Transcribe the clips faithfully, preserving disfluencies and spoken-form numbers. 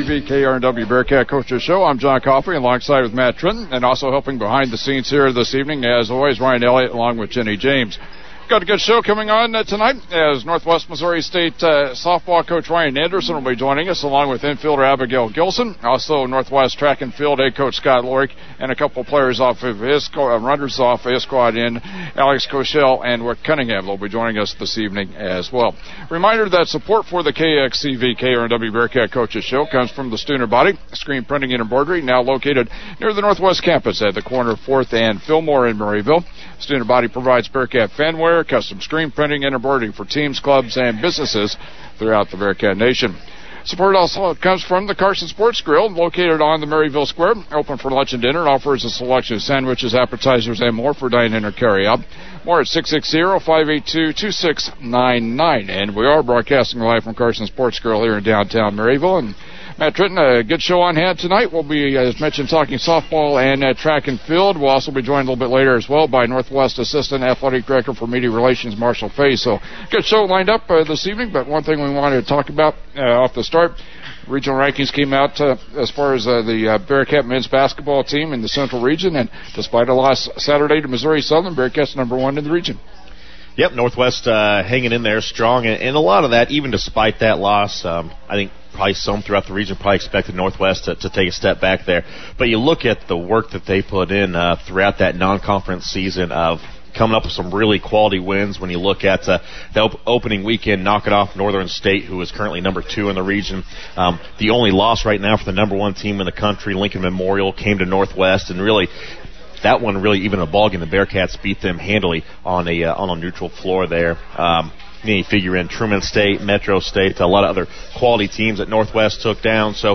V, K R N W Bearcat Coaches Show. I'm John Coffey alongside with Matt Trenton, and also helping behind the scenes here this evening, as always, Ryan Elliott along with Jenny James. Got a good show coming on uh, tonight, as Northwest Missouri State uh, softball coach Ryan Anderson will be joining us, along with infielder Abigail Gilson. Also, Northwest track and field head coach Scott Lorick, and a couple players off of his uh, runners off his squad in Alex Koshel and Rick Cunningham will be joining us this evening as well. Reminder that support for the K X C V K R N W Bearcat Coaches Show comes from the Stooner Body Screen Printing and Embroidery, now located near the Northwest Campus at the corner of fourth and Fillmore in Murrayville. Stooner Body provides Bearcat fanware, custom screen printing and embroidery for teams, clubs, and businesses throughout the Bearcat Nation. Support also comes from the Carson Sports Grill, located on the Maryville Square, open for lunch and dinner, and offers a selection of sandwiches, appetizers, and more for dine-in or carry-out. More at six six zero, five eight two, two six nine nine. And we are broadcasting live from Carson Sports Grill here in downtown Maryville. And Matt Trenton, a good show on hand tonight. We'll be, as mentioned, talking softball and uh, track and field. We'll also be joined a little bit later as well by Northwest Assistant Athletic Director for Media Relations, Marshall Fay. So, good show lined up uh, this evening, but one thing we wanted to talk about uh, off the start, regional rankings came out uh, as far as uh, the uh, Bearcat men's basketball team in the Central Region, and despite a loss Saturday to Missouri Southern, Bearcat's number one in the region. Yep, Northwest uh, hanging in there strong, and, and a lot of that, even despite that loss, um, I think probably some throughout the region probably expected Northwest to, to take a step back there. But you look at the work that they put in uh, throughout that non-conference season of coming up with some really quality wins. When you look at uh, the op- opening weekend, knocking off Northern State, who is currently number two in the region. Um, the only loss right now for the number one team in the country, Lincoln Memorial, came to Northwest, and really that one really even a ball game. The Bearcats beat them handily on a uh, on a neutral floor there. Um, you figure in Truman State, Metro State, a lot of other quality teams that Northwest took down. So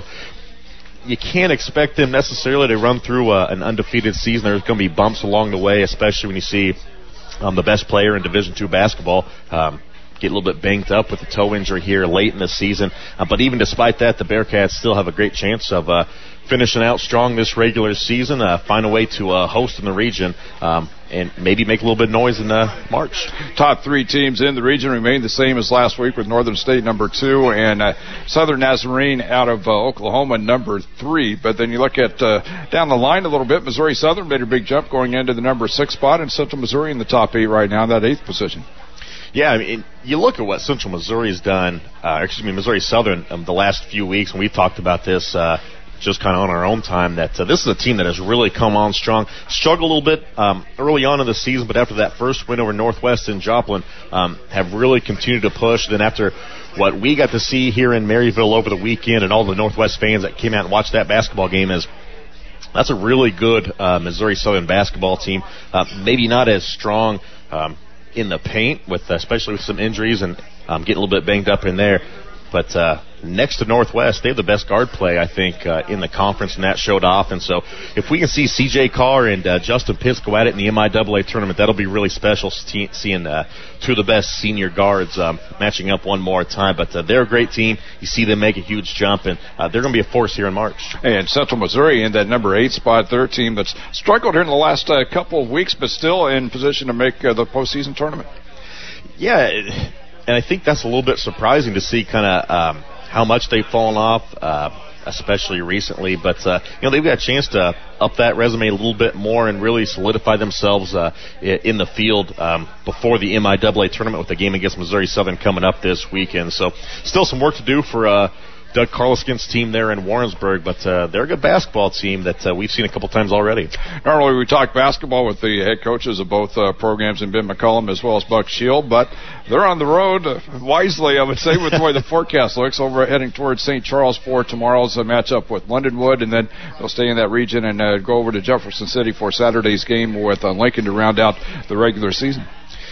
you can't expect them necessarily to run through uh, an undefeated season. There's going to be bumps along the way, especially when you see um, the best player in Division two basketball um, get a little bit banged up with a toe injury here late in the season. Uh, but even despite that, the Bearcats still have a great chance of uh, finishing out strong this regular season, uh, find a way to uh, host in the region, um, and maybe make a little bit of noise in uh, March. Top three teams in the region remain the same as last week, with Northern State number two and uh, Southern Nazarene out of uh, Oklahoma number three. But then you look at uh, down the line a little bit, Missouri Southern made a big jump going into the number six spot, and Central Missouri in the top eight right now in that eighth position. Yeah, I mean, you look at what Central Missouri has done, uh, excuse me, Missouri Southern um, the last few weeks, and we've talked about this uh, just kind of on our own time, that uh, this is a team that has really come on strong. Struggled a little bit um, early on in the season, but after that first win over Northwest in Joplin, um, have really continued to push. Then after what we got to see here in Maryville over the weekend, and all the Northwest fans that came out and watched that basketball game, is that's a really good uh, Missouri Southern basketball team. Uh, maybe not as strong um, in the paint, with especially with some injuries and um, getting a little bit banged up in there. But uh, next to Northwest, they have the best guard play, I think, uh, in the conference, and that showed off. And so if we can see C J Carr and uh, Justin Pitts go at it in the M I A A tournament, that'll be really special, seeing uh, two of the best senior guards um, matching up one more time. But uh, they're a great team. You see them make a huge jump, and uh, they're going to be a force here in March. And Central Missouri in that number eight spot, their team that's struggled here in the last uh, couple of weeks, but still in position to make uh, the postseason tournament. Yeah, it, and I think that's a little bit surprising to see kind of um, how much they've fallen off, uh, especially recently. But, uh, you know, they've got a chance to up that resume a little bit more and really solidify themselves uh, in the field um, before the M I A A tournament, with the game against Missouri Southern coming up this weekend. So still some work to do for uh, Doug Carliskin's team there in Warrensburg, but uh, they're a good basketball team that uh, we've seen a couple times already. Normally we talk basketball with the head coaches of both uh, programs, in Ben McCullum as well as Buck Shield, but they're on the road uh, wisely, I would say, with the way the forecast looks, over heading towards Saint Charles for tomorrow's uh, matchup with Lindenwood, and then they'll stay in that region and uh, go over to Jefferson City for Saturday's game with uh, Lincoln to round out the regular season.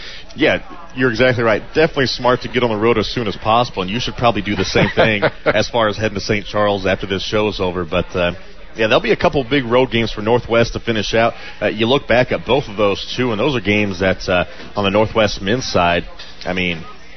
Yeah, you're exactly right. Definitely smart to get on the road as soon as possible, and you should probably do the same thing as far as heading to Saint Charles after this show is over. But, uh, yeah, there'll be a couple of big road games for Northwest to finish out. Uh, you look back at both of those, too, and those are games that, uh, on the Northwest men's side, I mean,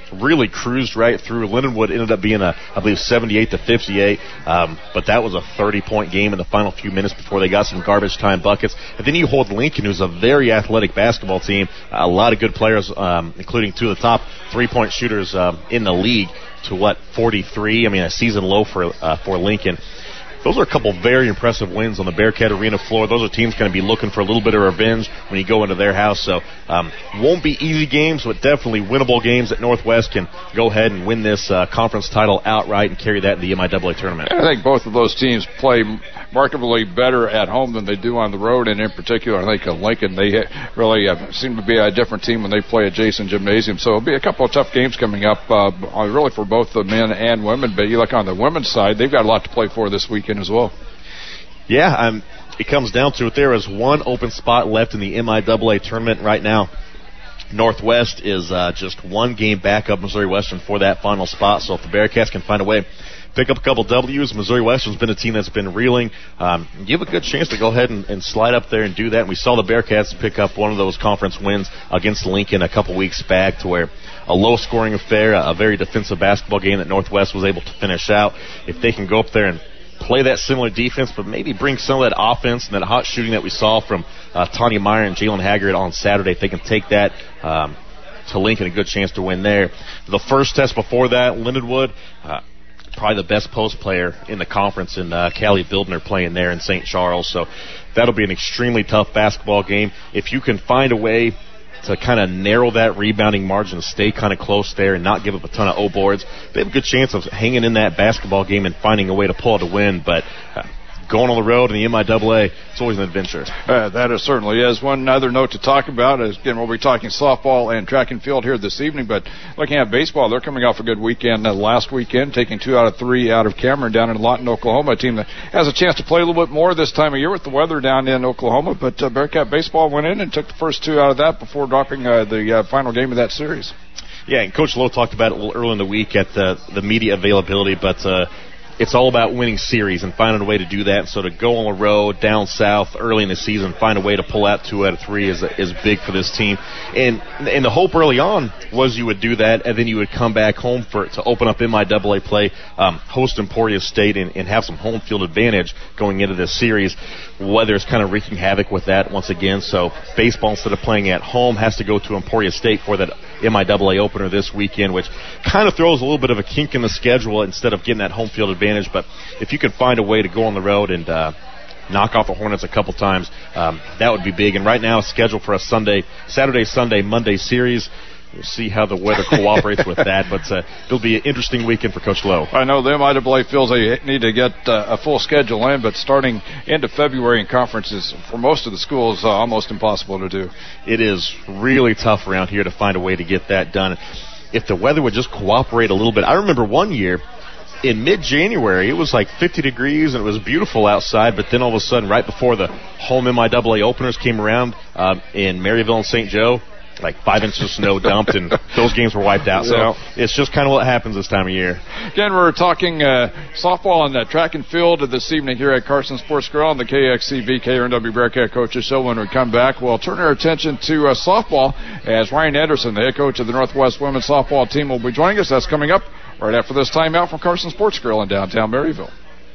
really cruised right through. Lindenwood ended up being, a, I believe, seventy-eight to fifty-eight, um, but that was a thirty-point game in the final few minutes before they got some garbage time buckets. And then you hold Lincoln, who's a very athletic basketball team, a lot of good players, um, including two of the top three-point shooters um, in the league, to what, forty-three? I mean, a season low for uh, for Lincoln. Those are a couple very impressive wins on the Bearcat Arena floor. Those are teams going to be looking for a little bit of revenge when you go into their house. So um, won't be easy games, but definitely winnable games that Northwest can go ahead and win this uh, conference title outright and carry that in the M I A A tournament. I think both of those teams play markedly better at home than they do on the road, and in particular, I think uh, Lincoln, they really uh, seem to be a different team when they play at Jason Gymnasium. So it'll be a couple of tough games coming up, uh, really for both the men and women. But you look on the women's side, they've got a lot to play for this weekend as well. Yeah, um, it comes down to it. There is one open spot left in the M I A A tournament right now. Northwest is uh, just one game back up Missouri Western for that final spot. So if the Bearcats can find a way pick up a couple W's, Missouri Western's been a team that's been reeling. Um, you have a good chance to go ahead and, and slide up there and do that. And we saw the Bearcats pick up one of those conference wins against Lincoln a couple weeks back, to where a low-scoring affair, a very defensive basketball game that Northwest was able to finish out. If they can go up there and play that similar defense, but maybe bring some of that offense and that hot shooting that we saw from uh, Tanya Meyer and Jalen Haggard on Saturday, if they can take that um, to Lincoln, a good chance to win there. The first test before that, Lindenwood, uh, probably the best post player in the conference, in uh, Callie Bildner playing there in Saint Charles. So that'll be an extremely tough basketball game. If you can find a way to kind of narrow that rebounding margin, stay kind of close there and not give up a ton of O boards, they have a good chance of hanging in that basketball game and finding a way to pull it to win. But uh, going on the road in the M I A A, it's always an adventure. Uh, that is certainly is. One other note to talk about is, again, we'll be talking softball and track and field here this evening, but looking at baseball, they're coming off a good weekend uh, last weekend, taking two out of three out of Cameron down in Lawton, Oklahoma, a team that has a chance to play a little bit more this time of year with the weather down in Oklahoma, but uh, Bearcat baseball went in and took the first two out of that before dropping uh, the uh, final game of that series. Yeah, and Coach Lowe talked about it a little early in the week at the, the media availability, but uh, it's all about winning series and finding a way to do that. So to go on the road down south early in the season, find a way to pull out two out of three is is big for this team. And and the hope early on was you would do that, and then you would come back home for to open up M I A A play, um, host Emporia State, and, and have some home field advantage going into this series. Weather is kind of wreaking havoc with that once again. So baseball, instead of playing at home, has to go to Emporia State for that M I A A opener this weekend, which kind of throws a little bit of a kink in the schedule instead of getting that home field advantage. But if you can find a way to go on the road and uh, knock off the Hornets a couple times, um, that would be big. And right now, it's scheduled for a Sunday, Saturday, Sunday, Monday series. We'll see how the weather cooperates with that, but uh, it'll be an interesting weekend for Coach Lowe. I know the M I A A feels they need to get uh, a full schedule in, but starting into February in conferences for most of the schools, uh, almost impossible to do. It is really tough around here to find a way to get that done. If the weather would just cooperate a little bit. I remember one year, in mid-January, it was like fifty degrees and it was beautiful outside, but then all of a sudden, right before the home M I A A openers came around um, in Maryville and Saint Joe, like five inches of snow dumped, and those games were wiped out. So yeah. It's just kind of what happens this time of year. Again, we're talking uh, softball and uh, track and field this evening here at Carson Sports Grill on the K X C V K R N W Bearcat Coaches Show. When we come back, we'll turn our attention to uh, softball as Ryan Anderson, the head coach of the Northwest women's softball team, will be joining us. That's coming up right after this timeout from Carson Sports Grill in downtown Maryville.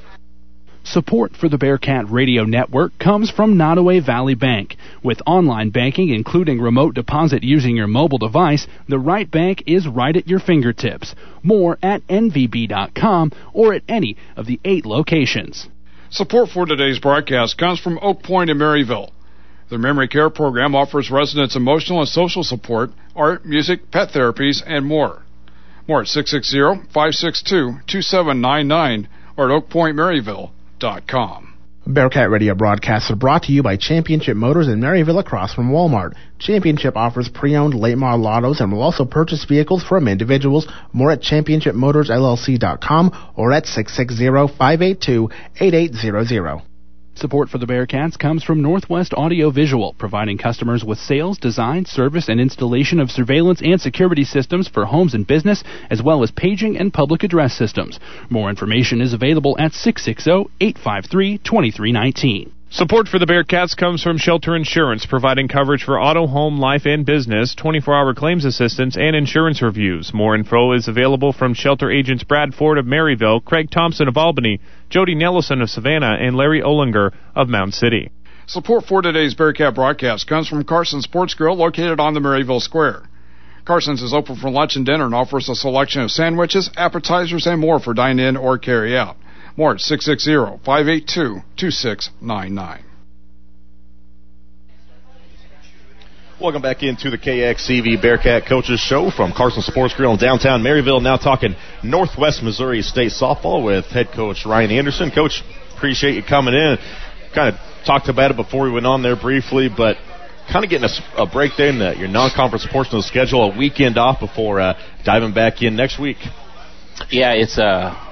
Support for the Bearcat Radio Network comes from Nottoway Valley Bank. With online banking, including remote deposit using your mobile device, the right bank is right at your fingertips. More at N V B dot com or at any of the eight locations. Support for today's broadcast comes from Oak Point in Maryville. Their memory care program offers residents emotional and social support, art, music, pet therapies, and more. More at six six zero, five six two, two seven nine nine or at oak point maryville dot com. Bearcat Radio broadcasts are brought to you by Championship Motors in Maryville across from Walmart. Championship offers pre-owned late model autos and will also purchase vehicles from individuals. More at championship motors L L C dot com or at six six zero, five eight two, eight eight zero zero. Support for the Bearcats comes from Northwest Audio Visual, providing customers with sales, design, service, and installation of surveillance and security systems for homes and business, as well as paging and public address systems. More information is available at six six zero, eight five three, two three one nine. Support for the Bearcats comes from Shelter Insurance, providing coverage for auto, home, life, and business, twenty-four hour claims assistance, and insurance reviews. More info is available from Shelter agents Brad Ford of Maryville, Craig Thompson of Albany, Jody Nellison of Savannah, and Larry Olinger of Mound City. Support for today's Bearcat broadcast comes from Carson's Sports Grill, located on the Maryville Square. Carson's is open for lunch and dinner and offers a selection of sandwiches, appetizers, and more for dine-in or carry-out. More at six six zero, five eight two, two six nine nine. Welcome back into the K X C V Bearcat Coaches Show from Carson Sports Grill in downtown Maryville. Now talking Northwest Missouri State softball with head coach Ryan Anderson. Coach, appreciate you coming in. Kind of talked about it before we went on there briefly, but kind of getting a, a break there in the, your non-conference portion of the schedule, a weekend off before uh, diving back in next week. Yeah, it's uh,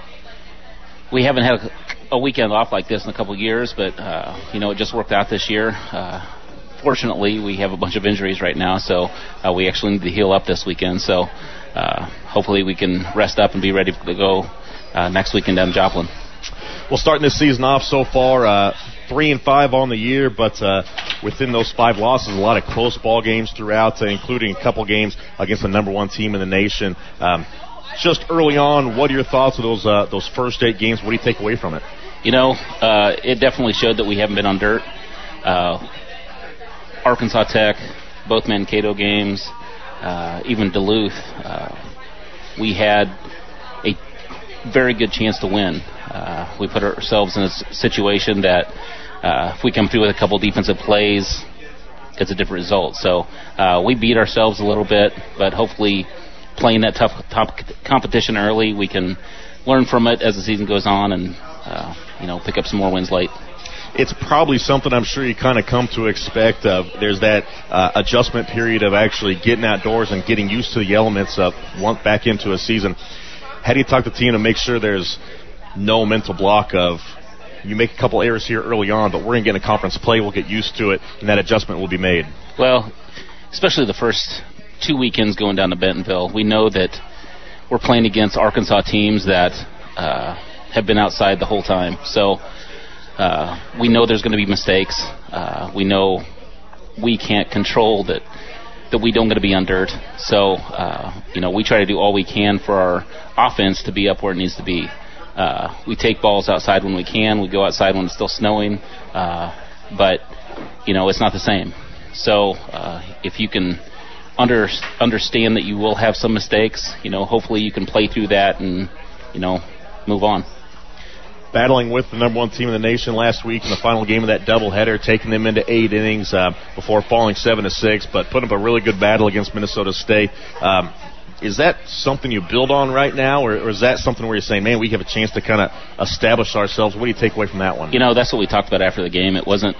we haven't had a, a weekend off like this in a couple of years, but uh, you know, it just worked out this year. Uh, fortunately, we have a bunch of injuries right now, so uh, we actually need to heal up this weekend. So uh, hopefully we can rest up and be ready to go uh, next weekend down in Joplin. Well, starting this season off so far, uh, three and five on the year, but uh, within those five losses, a lot of close ball games throughout, uh, including a couple games against the number one team in the nation. Um, just early on, what are your thoughts of those uh, those first eight games? What do you take away from it? You know, uh, it definitely showed that we haven't been on dirt. Uh, Arkansas Tech, both Mankato games, uh, even Duluth, uh, we had a very good chance to win. Uh, we put ourselves in a situation that uh, if we come through with a couple defensive plays, it's a different result. So uh, we beat ourselves a little bit, but hopefully playing that tough top competition early, we can learn from it as the season goes on and uh, you know, pick up some more wins late. It's probably something I'm sure you kind of come to expect. Of there's that uh, adjustment period of actually getting outdoors and getting used to the elements of one back into a season. How do you talk to the team to make sure there's no mental block of you make a couple errors here early on, but we're going to get in a conference play, we'll get used to it, and that adjustment will be made? Well, especially the first two weekends going down to Bentonville, we know that we're playing against Arkansas teams that uh, have been outside the whole time. So uh, we know there's going to be mistakes. Uh, we know we can't control that that we don't going to be on dirt. So, uh, you know, we try to do all we can for our offense to be up where it needs to be. Uh, we take balls outside when we can. We go outside when it's still snowing. Uh, but, you know, it's not the same. So uh, if you can under, understand that you will have some mistakes, you know, hopefully you can play through that and, you know, move on. Battling with the number one team in the nation last week in the final game of that doubleheader, taking them into eight innings uh, before falling seven to six, but putting up a really good battle against Minnesota State. Um, is that something you build on right now, or, or is that something where you're saying, man, we have a chance to kind of establish ourselves? What do you take away from that one? You know, that's what we talked about after the game. It wasn't.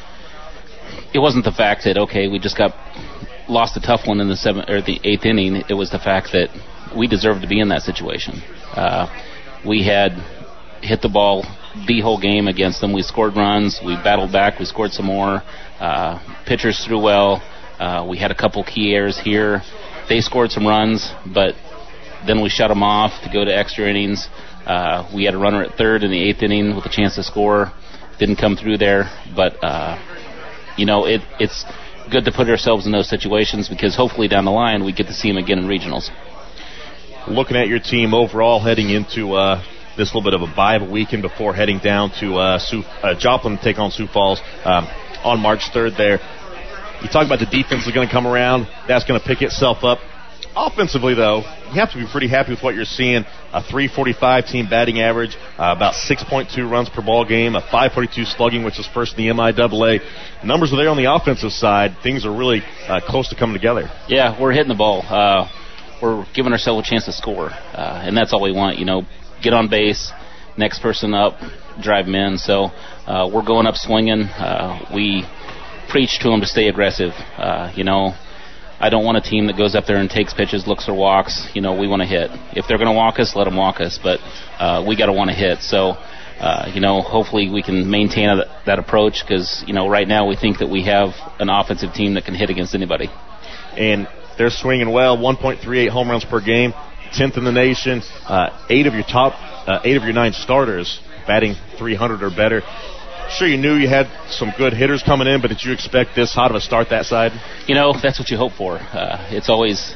It wasn't the fact that okay, we just got lost a tough one in the seventh or the eighth inning. It was the fact that we deserved to be in that situation. Uh, we had hit the ball the whole game against them. We scored runs. We battled back. We scored some more. Uh, pitchers threw well. Uh, we had a couple key errors here. They scored some runs, but then we shut them off to go to extra innings. Uh, we had a runner at third in the eighth inning with a chance to score. Didn't come through there, but uh, you know it, it's good to put ourselves in those situations because hopefully down the line we get to see them again in regionals. Looking at your team overall heading into uh, this little bit of a bye weekend before heading down to uh, Sioux, uh, Joplin to take on Sioux Falls um, on March third there. You talk about the defense is going to come around. That's going to pick itself up. Offensively, though, you have to be pretty happy with what you're seeing. A three forty-five team batting average, uh, about six point two runs per ball game, a five forty-two slugging, which is first in the M I A A. Numbers are there on the offensive side. Things are really uh, close to coming together. Yeah, we're hitting the ball. Uh, we're giving ourselves a chance to score, uh, and that's all we want. You know, get on base, next person up, drive them in. So uh, we're going up swinging. Uh, we preach to them to stay aggressive. Uh, you know, I don't want a team that goes up there and takes pitches, looks or walks. You know, we want to hit. If they're going to walk us, let them walk us. But uh, we got to want to hit. So, uh, you know, hopefully we can maintain that, that approach because, you know, right now we think that we have an offensive team that can hit against anybody. And they're swinging well, one point three eight home runs per game, tenth in the nation. Uh, eight of your top, uh, eight of your nine starters batting three hundred or better. sure you knew you had some good hitters coming in, but did you expect this hot of a start that side? You know, that's what you hope for. Uh, it's always,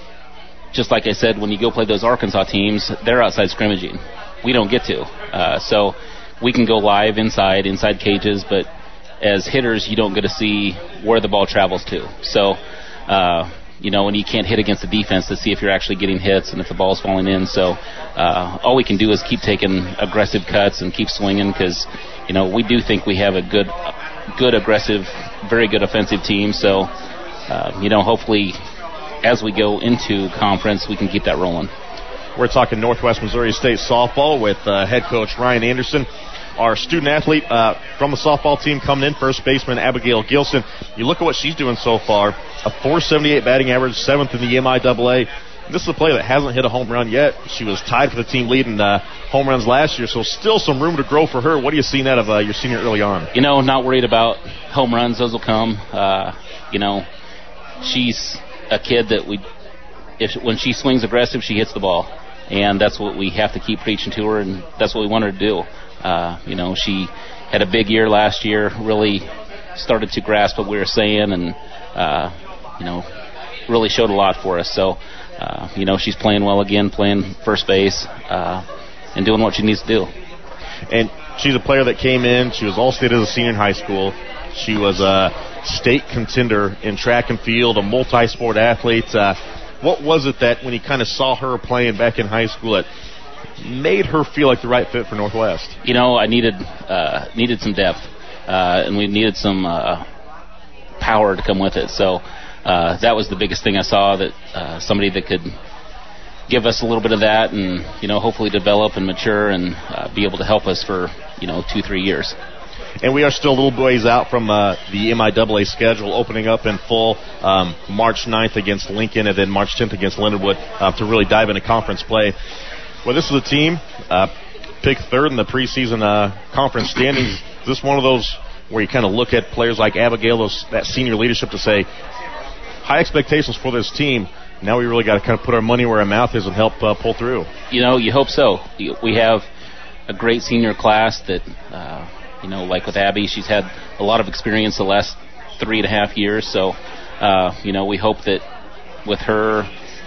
just like I said, when you go play those Arkansas teams, they're outside scrimmaging. We don't get to. Uh, so we can go live inside, inside cages, but as hitters, you don't get to see where the ball travels to. So, uh, you know, and you can't hit against the defense to see if you're actually getting hits and if the ball's falling in. So uh, all we can do is keep taking aggressive cuts and keep swinging because, you know, we do think we have a good, good aggressive, very good offensive team. So, uh, you know, hopefully as we go into conference, we can keep that rolling. We're talking Northwest Missouri State softball with uh, head coach Ryan Anderson. Our student athlete uh, from the softball team coming in, first baseman Abigail Gilson. You look at what she's doing so far, a four seventy-eight batting average, seventh in the M I A A. This is a player that hasn't hit a home run yet. She was tied for the team lead in uh, home runs last year, so still some room to grow for her. What are you seeing out of uh, your senior early on? You know, not worried about home runs. Those will come. Uh, you know, she's a kid that we, if when she swings aggressive, she hits the ball. And that's what we have to keep preaching to her, and that's what we want her to do. Uh, you know, she had a big year last year, really started to grasp what we were saying, and, uh, you know, really showed a lot for us. So, uh, you know, she's playing well again, playing first base, uh, and doing what she needs to do. And she's a player that came in. She was all-state as a senior in high school. She was a state contender in track and field, a multi-sport athlete. Uh, what was it that when you kind of saw her playing back in high school that made her feel like the right fit for Northwest? You know, I needed uh, needed some depth, uh, and we needed some uh, power to come with it. So uh, that was the biggest thing I saw, that uh, somebody that could give us a little bit of that and, you know, hopefully develop and mature and uh, be able to help us for, you know, two, three years. And we are still a little ways out from uh, the M I A A schedule opening up in full, um, March ninth against Lincoln and then March tenth against Lindenwood uh, to really dive into conference play. Well, this is a team uh, picked third in the preseason uh, conference standings. Is this one of those where you kind of look at players like Abigail, those, that senior leadership, to say, high expectations for this team, now we really got to kind of put our money where our mouth is and help uh, pull through? You know, you hope so. We have a great senior class that, uh, you know, like with Abby, she's had a lot of experience the last three and a half years. So, uh, you know, we hope that with her,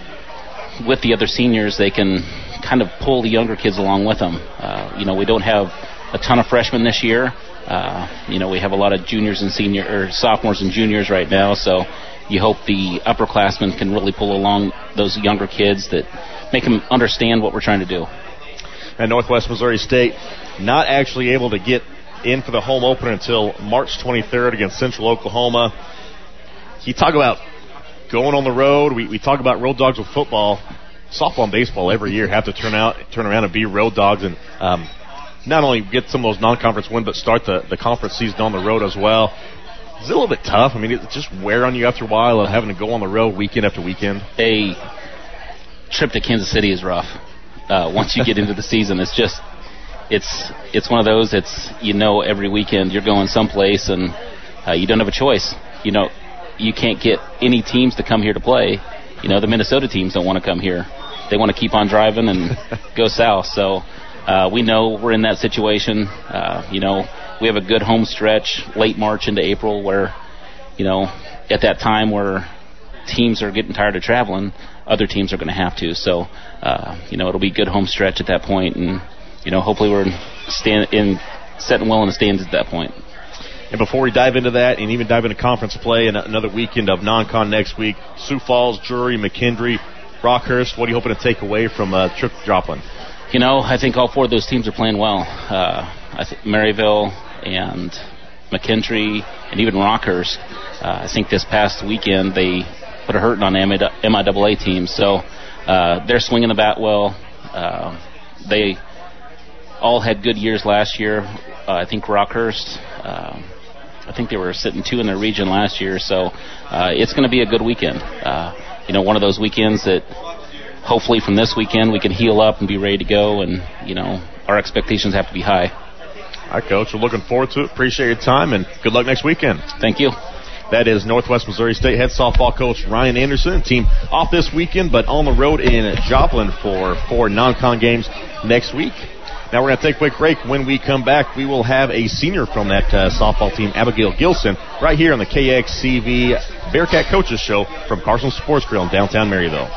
with the other seniors, they can kind of pull the younger kids along with them. Uh, you know, we don't have a ton of freshmen this year. Uh, you know, we have a lot of juniors and senior or sophomores and juniors right now. So you hope the upperclassmen can really pull along those younger kids that make them understand what we're trying to do. And Northwest Missouri State not actually able to get in for the home opener until March twenty-third against Central Oklahoma. You talk about going on the road. We, we talk about road dogs with football. Softball and baseball every year have to turn out, turn around and be road dogs, and um, not only get some of those non-conference wins, but start the, the conference season on the road as well. It's a little bit tough. I mean, it just wear on you after a while of having to go on the road weekend after weekend. A trip to Kansas City is rough. Uh, once you get into the season, it's just it's it's one of those. It's, you know, every weekend you're going someplace and uh, you don't have a choice. You know, you can't get any teams to come here to play. You know, the Minnesota teams don't want to come here. They want to keep on driving and go south. So uh, we know we're in that situation. Uh, you know, we have a good home stretch late March into April where, you know, at that time where teams are getting tired of traveling, other teams are going to have to. So, uh, you know, it'll be a good home stretch at that point. And, you know, hopefully we're stand in setting well in the stands at that point. And before we dive into that and even dive into conference play and another weekend of non-con next week, Sioux Falls, Drury, McKendree, Rockhurst, what are you hoping to take away from uh, trip to Joplin? You know, I think all four of those teams are playing well. Uh, I think Maryville and McKendree and even Rockhurst, uh, I think this past weekend they put a hurting on M I A A teams. So uh, they're swinging the bat well. Uh, they all had good years last year. Uh, I think Rockhurst, uh, I think they were sitting two in their region last year. So uh, it's going to be a good weekend. Uh, you know, one of those weekends that hopefully from this weekend we can heal up and be ready to go. And, you know, our expectations have to be high. All right, Coach, we're looking forward to it. Appreciate your time, and good luck next weekend. Thank you. That is Northwest Missouri State head softball coach Ryan Anderson. Team off this weekend, but on the road in Joplin for four non-con games next week. Now we're going to take a quick break. When we come back, we will have a senior from that uh, softball team, Abigail Gilson, right here on the K X C V Bearcat Coaches Show from Carson Sports Grill in downtown Maryville.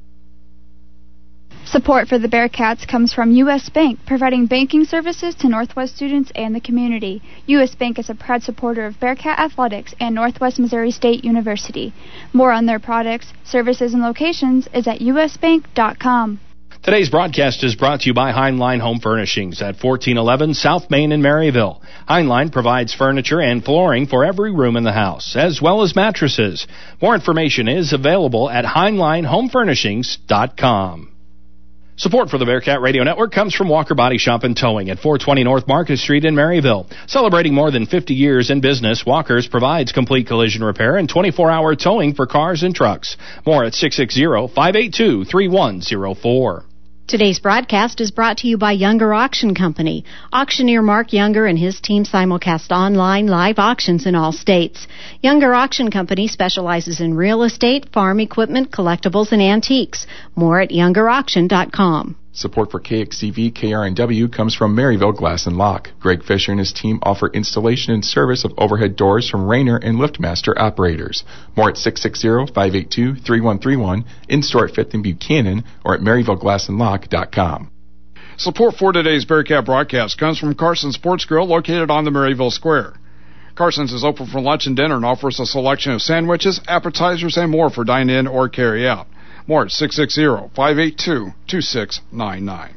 Support for the Bearcats comes from U S Bank, providing banking services to Northwest students and the community. U S Bank is a proud supporter of Bearcat Athletics and Northwest Missouri State University. More on their products, services, and locations is at u s bank dot com. Today's broadcast is brought to you by Heinlein Home Furnishings at fourteen eleven South Main in Maryville. Heinlein provides furniture and flooring for every room in the house, as well as mattresses. More information is available at heinlein home furnishings dot com. Support for the Bearcat Radio Network comes from Walker Body Shop and Towing at four twenty North Market Street in Maryville. Celebrating more than fifty years in business, Walker's provides complete collision repair and twenty-four hour towing for cars and trucks. More at six six zero, five eight two, three one zero four. Today's broadcast is brought to you by Younger Auction Company. Auctioneer Mark Younger and his team simulcast online live auctions in all states. Younger Auction Company specializes in real estate, farm equipment, collectibles, and antiques. More at younger auction dot com. Support for K X C V K R N W comes from Maryville Glass and Lock. Greg Fisher and his team offer installation and service of overhead doors from Rainer and LiftMaster operators. More at six six zero, five eight two, three one three one, in-store at fifth and Buchanan, or at maryville glass and lock dot com. Support for today's Bearcat broadcast comes from Carson Sports Grill, located on the Maryville Square. Carson's is open for lunch and dinner and offers a selection of sandwiches, appetizers, and more for dine-in or carry-out. More at six six zero, five eight two, two six nine nine.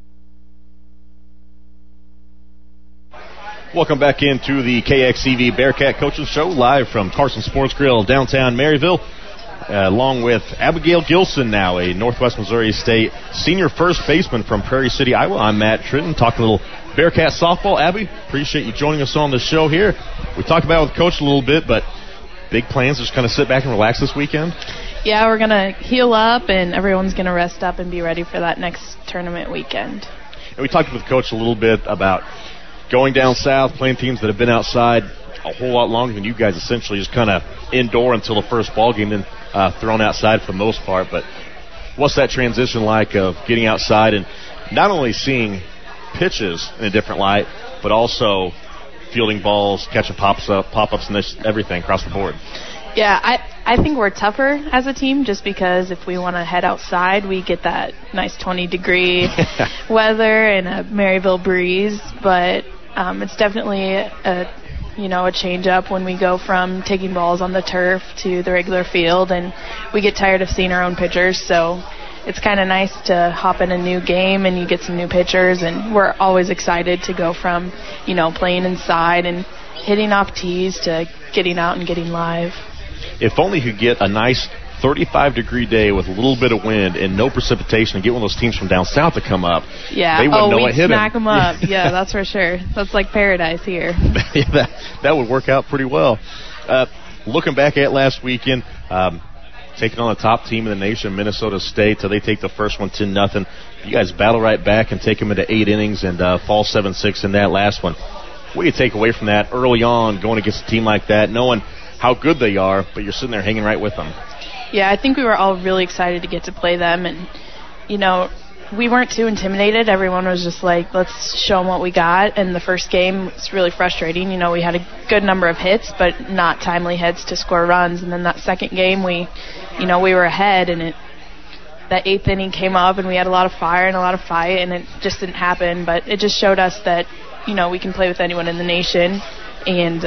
Welcome back into the K X C V Bearcat Coaches Show, live from Carson Sports Grill, downtown Maryville, uh, along with Abigail Gilson, now a Northwest Missouri State senior first baseman from Prairie City, Iowa. I'm Matt Tritton, talking a little Bearcat softball. Abby, appreciate you joining us on the show here. We talked about it with Coach a little bit, but big plans, just kind of sit back and relax this weekend? Yeah, we're going to heal up, and everyone's going to rest up and be ready for that next tournament weekend. And we talked with Coach a little bit about going down south, playing teams that have been outside a whole lot longer than you guys, essentially just kind of indoor until the first ball game, then uh, thrown outside for the most part. But what's that transition like of getting outside and not only seeing pitches in a different light, but also fielding balls, catching pops up, pop-ups, and this, everything across the board? Yeah, I I think we're tougher as a team just because if we want to head outside, we get that nice twenty-degree weather and a Maryville breeze. But um, it's definitely a you know a change up when we go from taking balls on the turf to the regular field, and we get tired of seeing our own pitchers. So it's kind of nice to hop in a new game and you get some new pitchers, and we're always excited to go from you know playing inside and hitting off tees to getting out and getting live. If only you could get a nice thirty-five degree day with a little bit of wind and no precipitation and get one of those teams from down south to come up. Yeah, they wouldn't oh, know we'd what hit smack them. them up. Yeah, that's for sure. That's like paradise here. Yeah, that, that would work out pretty well. Uh, looking back at last weekend, um, taking on the top team in the nation, Minnesota State, so they take the first one ten nothing. You guys battle right back and take them into eight innings and uh, fall seven six in that last one. What do you take away from that early on, going against a team like that, knowing how good they are, but you're sitting there hanging right with them? Yeah, I think we were all really excited to get to play them, and, you know, we weren't too intimidated. Everyone was just like, let's show them what we got, and the first game was really frustrating. You know, we had a good number of hits, but not timely hits to score runs, and then that second game, we, you know, we were ahead, and it, that eighth inning came up, and we had a lot of fire and a lot of fight, and it just didn't happen, but it just showed us that, you know, we can play with anyone in the nation, and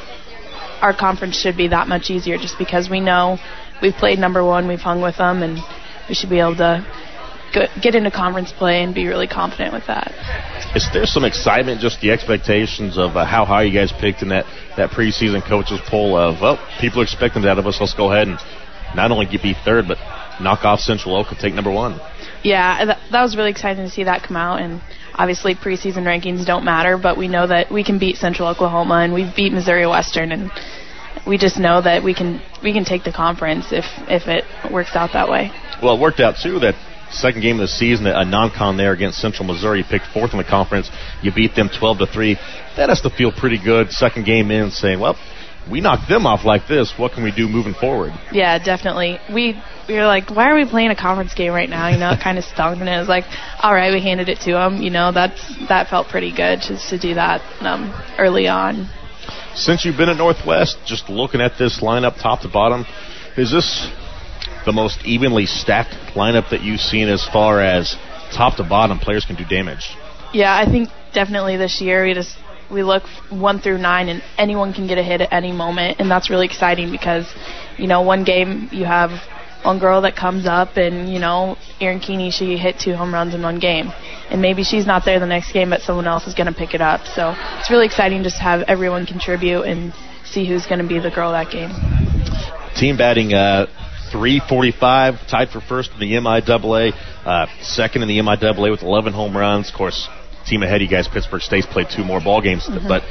our conference should be that much easier just because we know we've played number one, we've hung with them, and we should be able to go, get into conference play and be really confident with that. Is there some excitement, just the expectations of uh, how high you guys picked in that, that preseason coaches poll of, well, people are expecting that of us, let's go ahead and not only get beat third, but knock off Central Oak and take number one? Yeah, that, that was really exciting to see that come out, and obviously preseason rankings don't matter, but we know that we can beat Central Oklahoma, and we've beat Missouri Western, and we just know that we can we can take the conference if, if it works out that way. Well, it worked out, too, that second game of the season, a non-con there against Central Missouri. You picked fourth in the conference. You beat them twelve to three. That has to feel pretty good, second game in, saying, well, we knocked them off like this. What can we do moving forward? Yeah, definitely. We we were like, why are we playing a conference game right now? You know, it kind of stunk, and it was like, all right, we handed it to them. You know, that's that felt pretty good just to do that um, early on. Since you've been at Northwest, just looking at this lineup top to bottom, is this the most evenly stacked lineup that you've seen as far as top to bottom players can do damage? Yeah, I think definitely this year we just we look one through nine and anyone can get a hit at any moment, and that's really exciting because, you know, one game you have one girl that comes up and, you know, Erin Keeney, she hit two home runs in one game, and maybe she's not there the next game, but someone else is going to pick it up. So it's really exciting just to have everyone contribute and see who's going to be the girl that game. Team batting uh, three forty-five, tied for first in the M I A A, uh, second in the M I A A with eleven home runs. Of course, team ahead of you guys, Pittsburgh State's played two more ball games. Mm-hmm. But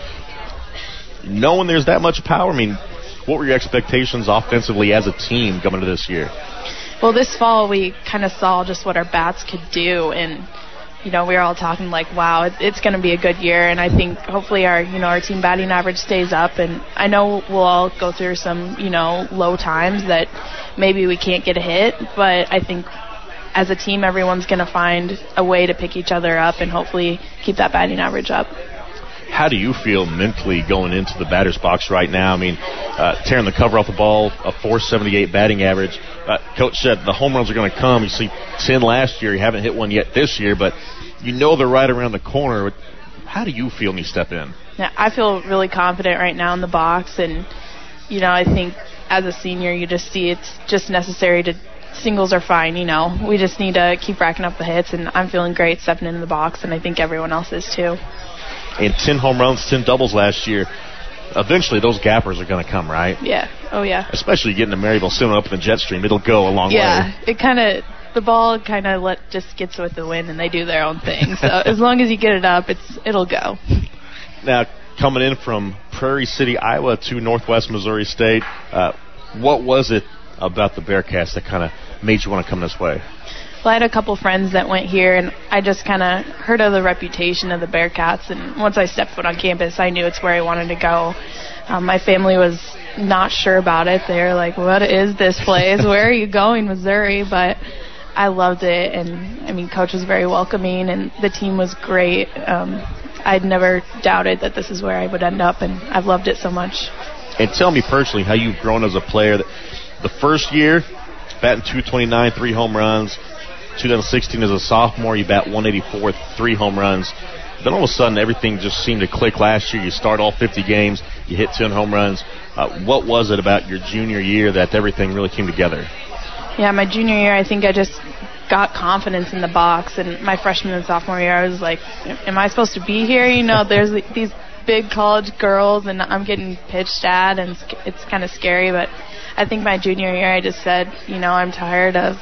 knowing there's that much power, I mean, what were your expectations offensively as a team coming into this year? Well, this fall we kind of saw just what our bats could do, and you know, we were all talking like, wow, it, it's going to be a good year, and I think hopefully our, you know, our team batting average stays up, and I know we'll all go through some, you know, low times that maybe we can't get a hit, but I think as a team everyone's going to find a way to pick each other up and hopefully keep that batting average up. How do you feel mentally going into the batter's box right now? I mean, uh, tearing the cover off the ball, a four seventy-eight batting average. Uh, Coach said the home runs are going to come. You see ten last year. You haven't hit one yet this year, but you know they're right around the corner. How do you feel when you step in? Yeah, I feel really confident right now in the box, and, you know, I think as a senior you just see it's just necessary to singles are fine, you know. We just need to keep racking up the hits, and I'm feeling great stepping into the box, and I think everyone else is too. And ten home runs, ten doubles last year. Eventually, those gappers are going to come, right? Yeah. Oh, yeah. Especially getting to Maryville, sitting up in the jet stream. It'll go a long yeah, way. Yeah. It kind of, the ball kind of let just gets with the wind, and they do their own thing. So as long as you get it up, it's it'll go. Now, coming in from Prairie City, Iowa to Northwest Missouri State, uh, what was it about the Bearcats that kind of made you want to come this way? Well, I had a couple friends that went here, and I just kind of heard of the reputation of the Bearcats, and once I stepped foot on campus, I knew it's where I wanted to go. Um, my family was not sure about it. They were like, what is this place? Where are you going, Missouri? But I loved it, and, I mean, Coach was very welcoming, and the team was great. Um, I'd never doubted that this is where I would end up, and I've loved it so much. And tell me personally how you've grown as a player. The first year, batting two twenty-nine, three home runs. twenty sixteen as a sophomore, you bat one eighty-four, three home runs. Then all of a sudden, everything just seemed to click last year. You start all fifty games, you hit ten home runs. Uh, what was it about your junior year that everything really came together? Yeah, my junior year, I think I just got confidence in the box. And my freshman and sophomore year, I was like, am I supposed to be here? You know, there's these big college girls, and I'm getting pitched at, and it's kind of scary. But I think my junior year, I just said, you know, I'm tired of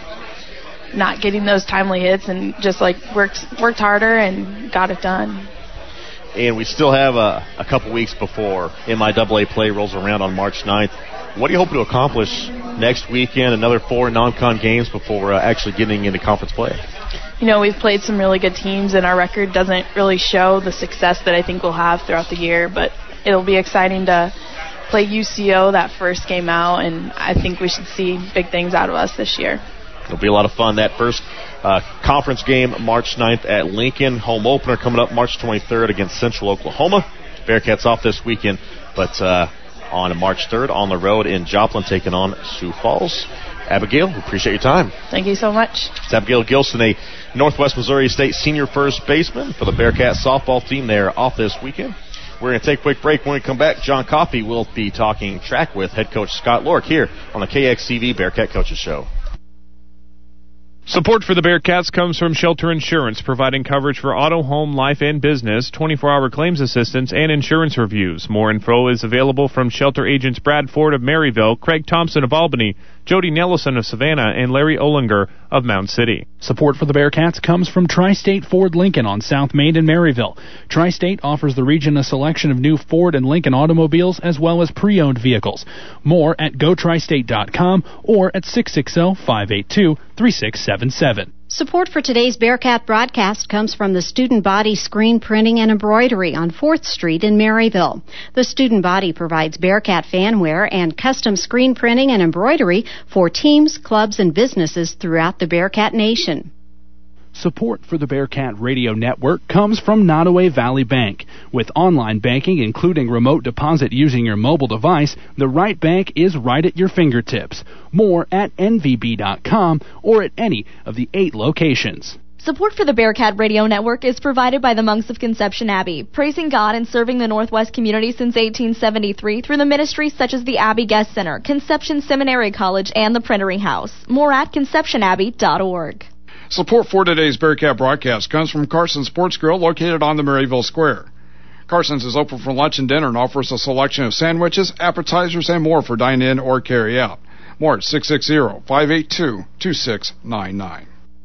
not getting those timely hits, and just like worked worked harder and got it done. And we still have a, a couple weeks before M I A A play rolls around on March ninth. What do you hope to accomplish next weekend? Another four non-con games before uh, actually getting into conference play. You know, we've played some really good teams, and our record doesn't really show the success that I think we'll have throughout the year, but it'll be exciting to play U C O that first game out, and I think we should see big things out of us this year. It'll be a lot of fun. That first uh, conference game, March ninth at Lincoln. Home opener coming up March twenty-third against Central Oklahoma. Bearcats off this weekend, but uh, on March third on the road in Joplin, taking on Sioux Falls. Abigail, we appreciate your time. Thank you so much. It's Abigail Gilson, a Northwest Missouri State senior first baseman for the Bearcats softball team. They're off this weekend. We're going to take a quick break. When we come back, John Coffey will be talking track with head coach Scott Lork here on the K X T V Bearcat Coaches Show. Support for the Bearcats comes from Shelter Insurance, providing coverage for auto, home, life, and business, twenty-four hour claims assistance, and insurance reviews. More info is available from Shelter agents Brad Ford of Maryville, Craig Thompson of Albany, Jody Nellison of Savannah, and Larry Olinger of Mound City. Support for the Bearcats comes from Tri-State Ford Lincoln on South Main in Maryville. Tri-State offers the region a selection of new Ford and Lincoln automobiles as well as pre-owned vehicles. More at go tri state dot com or at six six zero, five eight two, three six seven seven. Support for today's Bearcat broadcast comes from the Student Body Screen Printing and Embroidery on fourth Street in Maryville. The Student Body provides Bearcat fanwear and custom screen printing and embroidery for teams, clubs, and businesses throughout the Bearcat Nation. Support for the Bearcat Radio Network comes from Nottoway Valley Bank. With online banking, including remote deposit using your mobile device, the right bank is right at your fingertips. More at N V B dot com or at any of the eight locations. Support for the Bearcat Radio Network is provided by the Monks of Conception Abbey, praising God and serving the Northwest community since eighteen seventy-three through the ministries such as the Abbey Guest Center, Conception Seminary College, and the Printing House. More at conception abbey dot org. Support for today's Bearcat broadcast comes from Carson's Sports Grill, located on the Maryville Square. Carson's is open for lunch and dinner and offers a selection of sandwiches, appetizers, and more for dine-in or carry-out. More at six six zero, five eight two, two six nine nine.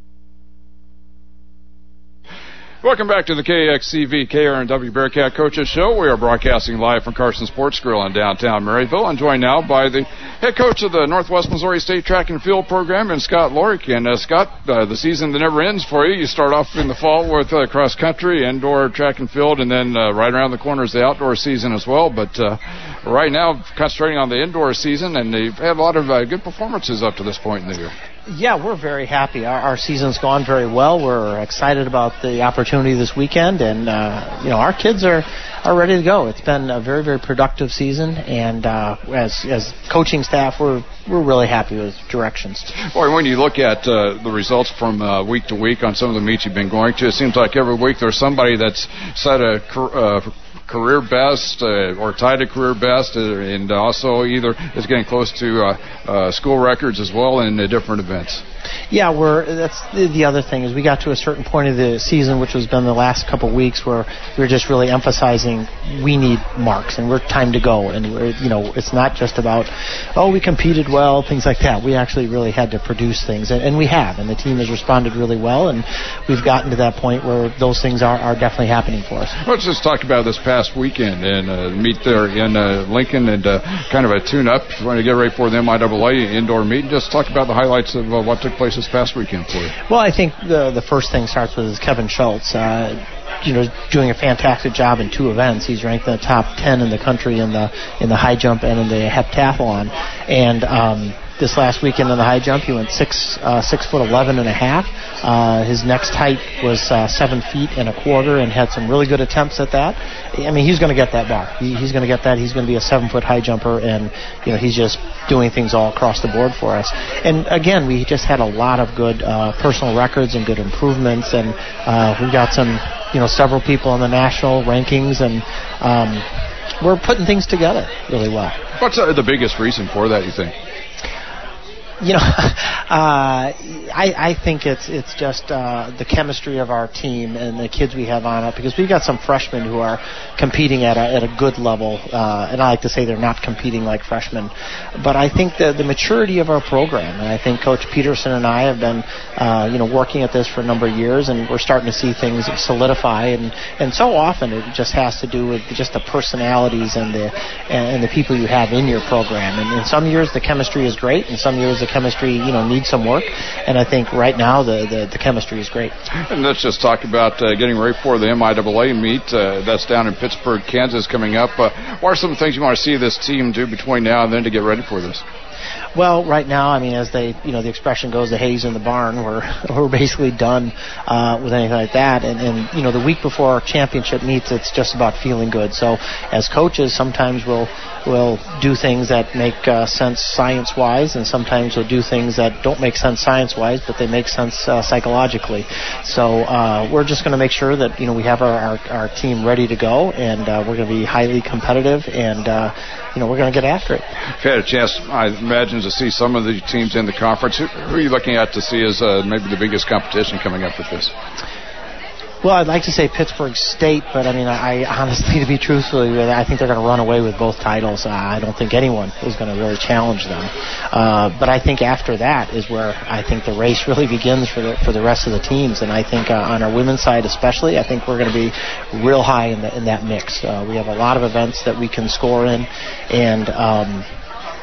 Welcome back to the K X C V K R N W Bearcat Coaches Show. We are broadcasting live from Carson Sports Grill in downtown Maryville. I'm joined now by the head coach of the Northwest Missouri State Track and Field Program, and Scott Lorick. And uh, Scott, uh, the season that never ends for you. You start off in the fall with uh, cross country, indoor track and field, and then uh, right around the corner is the outdoor season as well. But uh, right now, concentrating on the indoor season, and you've had a lot of uh, good performances up to this point in the year. Yeah, we're very happy. Our, our season's gone very well. We're excited about the opportunity this weekend, and uh, you know, our kids are, are ready to go. It's been a very, very productive season, and uh, as as coaching staff, we're we're really happy with directions. Boy, when you look at uh, the results from uh, week to week on some of the meets you've been going to, it seems like every week there's somebody that's set a uh, career best uh, or tied a career best, uh, and also either is getting close to uh, uh, school records as well in uh, different events. Yeah, we're that's the, the other thing is we got to a certain point of the season, which has been the last couple of weeks, where we're just really emphasizing we need marks and we're time to go, and we're, you know, it's not just about oh we competed well, things like that. We actually really had to produce things, and, and we have, and the team has responded really well, and we've gotten to that point where those things are, are definitely happening for us. Let's just talk about this past weekend and uh, meet there in uh, Lincoln, and uh, kind of a tune-up when you get ready for the M I A A indoor meet. Just talk about the highlights of uh, what took place this past weekend for you. Well, I think the the first thing starts with Kevin Schultz. Uh, you know, doing a fantastic job in two events. He's ranked in the top ten in the country in the in the high jump and in the heptathlon. And um, this last weekend in the high jump, he went six uh, six foot eleven and a half. Uh, his next height was uh, seven feet and a quarter, and had some really good attempts at that. I mean, he's going to get that bar. He, he's going to get that. He's going to be a seven foot high jumper, and you know, he's just doing things all across the board for us. And again, we just had a lot of good uh, personal records and good improvements, and uh, we got some, you know, several people on the national rankings, and um, we're putting things together really well. What's uh, the biggest reason for that, you think? You know, uh, I, I think it's it's just uh, the chemistry of our team and the kids we have on it, because we've got some freshmen who are competing at a, at a good level, uh, and I like to say they're not competing like freshmen, but I think the, the maturity of our program, and I think Coach Peterson and I have been, uh, you know, working at this for a number of years, and we're starting to see things solidify, and, and so often it just has to do with just the personalities and the and, and the people you have in your program, and in some years the chemistry is great, and some years the chemistry, you know, needs some work, and I think right now the, the, the chemistry is great. And let's just talk about uh, getting ready for the M I A A meet. Uh, that's down in Pittsburgh, Kansas, coming up. Uh, what are some things you want to see this team do between now and then to get ready for this? Well, right now, I mean, as they, you know, the expression goes, the hay's in the barn. We're we're basically done uh, with anything like that. And, and you know, the week before our championship meets, it's just about feeling good. So, as coaches, sometimes we'll we'll do things that make uh, sense science-wise, and sometimes we'll do things that don't make sense science-wise, but they make sense uh, psychologically. So, uh, we're just going to make sure that, you know, we have our our, our team ready to go, and uh, we're going to be highly competitive, and uh, you know, we're going to get after it. I've had a chance, I imagine, to see some of the teams in the conference. Who, who are you looking at to see as uh, maybe the biggest competition coming up with this? Well, I'd like to say Pittsburgh State, but I mean, I, I honestly, to be truthful, I think they're going to run away with both titles. Uh, I don't think anyone is going to really challenge them. Uh, but I think after that is where I think the race really begins for the for the rest of the teams. And I think uh, on our women's side, especially, I think we're going to be real high in the, in that mix. Uh, we have a lot of events that we can score in, and um,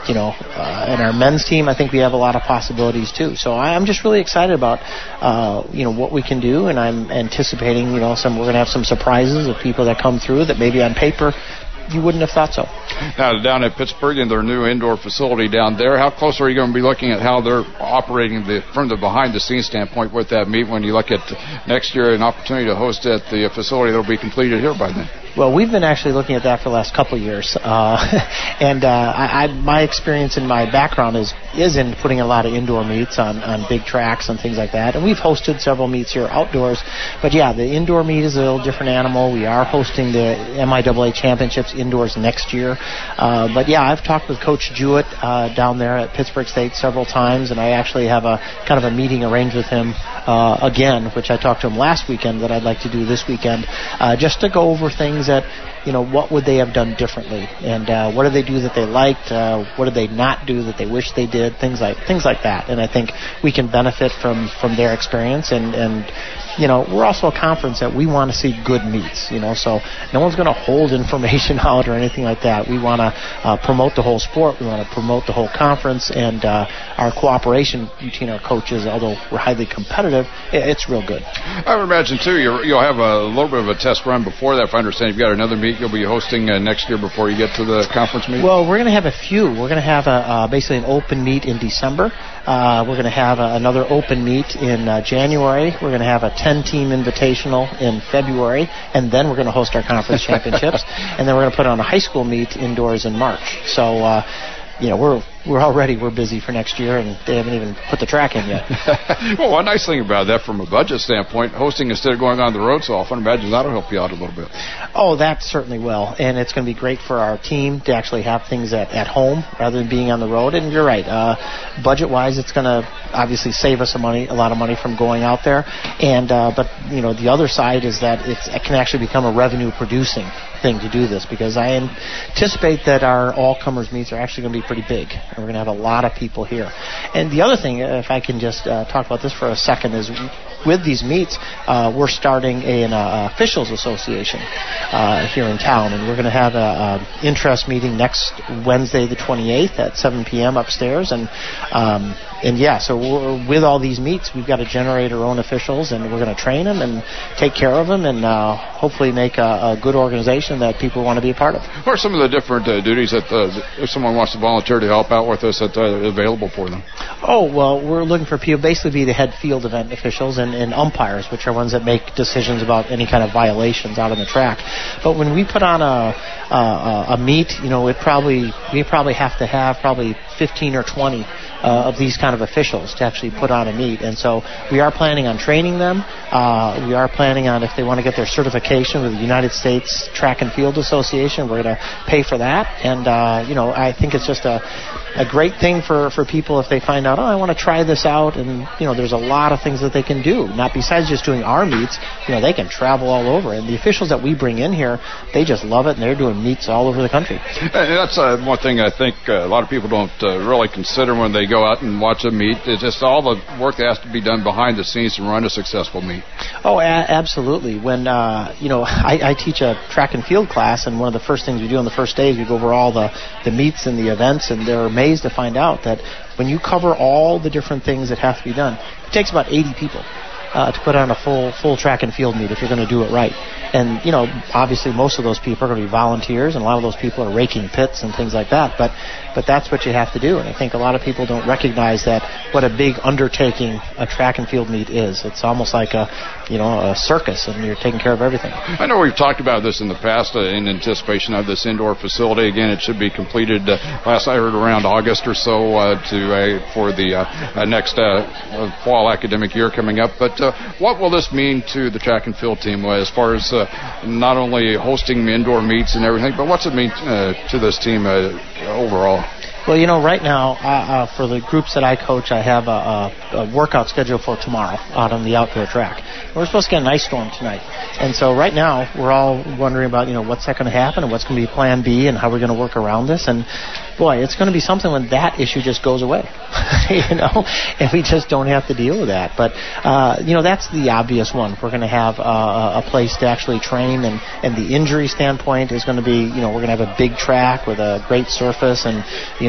you know, uh, in our men's team, I think we have a lot of possibilities too. So I'm just really excited about, uh, you know, what we can do, and I'm anticipating, you know, some we're going to have some surprises of people that come through that maybe on paper you wouldn't have thought so. Now, down at Pittsburgh in their new indoor facility down there, how close are you going to be looking at how they're operating the, from the behind-the-scenes standpoint with that meet when you look at next year, an opportunity to host at the facility that will be completed here by then? Well, we've been actually looking at that for the last couple of years, uh, and uh, I, I, my experience and my background is is in putting a lot of indoor meets on, on big tracks and things like that, and we've hosted several meets here outdoors. But yeah, the indoor meet is a little different animal. We are hosting the M I A A championships indoors next year. Uh, but yeah, I've talked with Coach Jewett uh, down there at Pittsburgh State several times, and I actually have a kind of a meeting arranged with him uh, again, which I talked to him last weekend that I'd like to do this weekend, uh, just to go over things that, you know, what would they have done differently, and uh, what did they do that they liked, uh, what did they not do that they wish they did, things like things like that. And I think we can benefit from, from their experience, and, and you know, we're also a conference that we want to see good meets, you know, so no one's going to hold information out or anything like that. We want to uh, promote the whole sport. We want to promote the whole conference, and uh, our cooperation between our coaches, although we're highly competitive, it's real good. I would imagine, too, you're, you'll have a little bit of a test run before that. If I understand, you've got another meet you'll be hosting uh, next year before you get to the conference meet? Well, we're going to have a few. We're going to have a, uh, basically an open meet in December. Uh, we're going to have a, another open meet in uh, January. We're going to have a ten-team invitational in February, and then we're going to host our conference championships, and then we're going to put on a high school meet indoors in March. So, uh, you know, we're we're already we're busy for next year, and they haven't even put the track in yet. Well, one nice thing about that from a budget standpoint, hosting instead of going on the road so often, I imagine that'll help you out a little bit. Oh, that certainly will, and it's going to be great for our team to actually have things at, at home rather than being on the road. And you're right, uh, budget-wise, it's going to obviously save us some money, a lot of money from going out there. And uh, but you know, the other side is that it's, it can actually become a revenue-producing thing to do this, because I anticipate that our all-comers meets are actually going to be pretty big, and we're going to have a lot of people here. And the other thing, if I can just uh, talk about this for a second, is with these meets, uh, we're starting an uh, officials association uh, here in town, and we're going to have an interest meeting next Wednesday the twenty-eighth at seven p.m. upstairs. And um, and yeah, so we're, with all these meets, we've got to generate our own officials, and we're going to train them and take care of them, and uh, hopefully make a, a good organization that people want to be a part of. What are some of the different uh, duties that uh, if someone wants to volunteer to help out with us that are uh, available for them? Oh, well, we're looking for people basically be the head field event officials and, and umpires, which are ones that make decisions about any kind of violations out on the track. But when we put on a a, a meet, you know, it probably we probably have to have probably fifteen or twenty Uh, of these kind of officials to actually put on a meet. And so we are planning on training them. Uh, we are planning on, if they want to get their certification with the United States Track and Field Association, we're going to pay for that. And, uh, you know, I think it's just a, a great thing for, for people if they find out, oh, I want to try this out. And, you know, there's a lot of things that they can do. Not besides just doing our meets, you know, they can travel all over. And the officials that we bring in here, they just love it, and they're doing meets all over the country. And that's uh, one thing I think uh, a lot of people don't uh, really consider when they go out and watch a meet. It's just all the work that has to be done behind the scenes to run a successful meet. Oh, a- absolutely. When, uh, you know, I, I teach a track and field class, and one of the first things we do on the first day is we go over all the, the meets and the events, and they're amazed to find out that when you cover all the different things that have to be done, it takes about eighty people uh, to put on a full full track and field meet if you're going to do it right. And, you know, obviously most of those people are going to be volunteers, and a lot of those people are raking pits and things like that. But but that's what you have to do. And I think a lot of people don't recognize that what a big undertaking a track and field meet is. It's almost like a, you know, a circus, and you're taking care of everything. I know we've talked about this in the past uh, in anticipation of this indoor facility. Again, it should be completed uh, last I heard around August or so uh, to uh, for the uh, uh, next uh, fall academic year coming up. But uh, what will this mean to the track and field team uh, as far as uh, not only hosting indoor meets and everything, but what's it mean uh, to this team uh, overall? Well, you know, right now, uh, uh, for the groups that I coach, I have a, a, a workout scheduled for tomorrow out on the outdoor track. We're supposed to get an ice storm tonight. And so right now, we're all wondering about, you know, what's that going to happen and what's going to be plan B and how we're going to work around this. And, boy, it's going to be something when that issue just goes away, you know, and we just don't have to deal with that. But, uh, you know, that's the obvious one. We're going to have uh, a place to actually train, and, and the injury standpoint is going to be, you know, we're going to have a big track with a great surface, and, you know,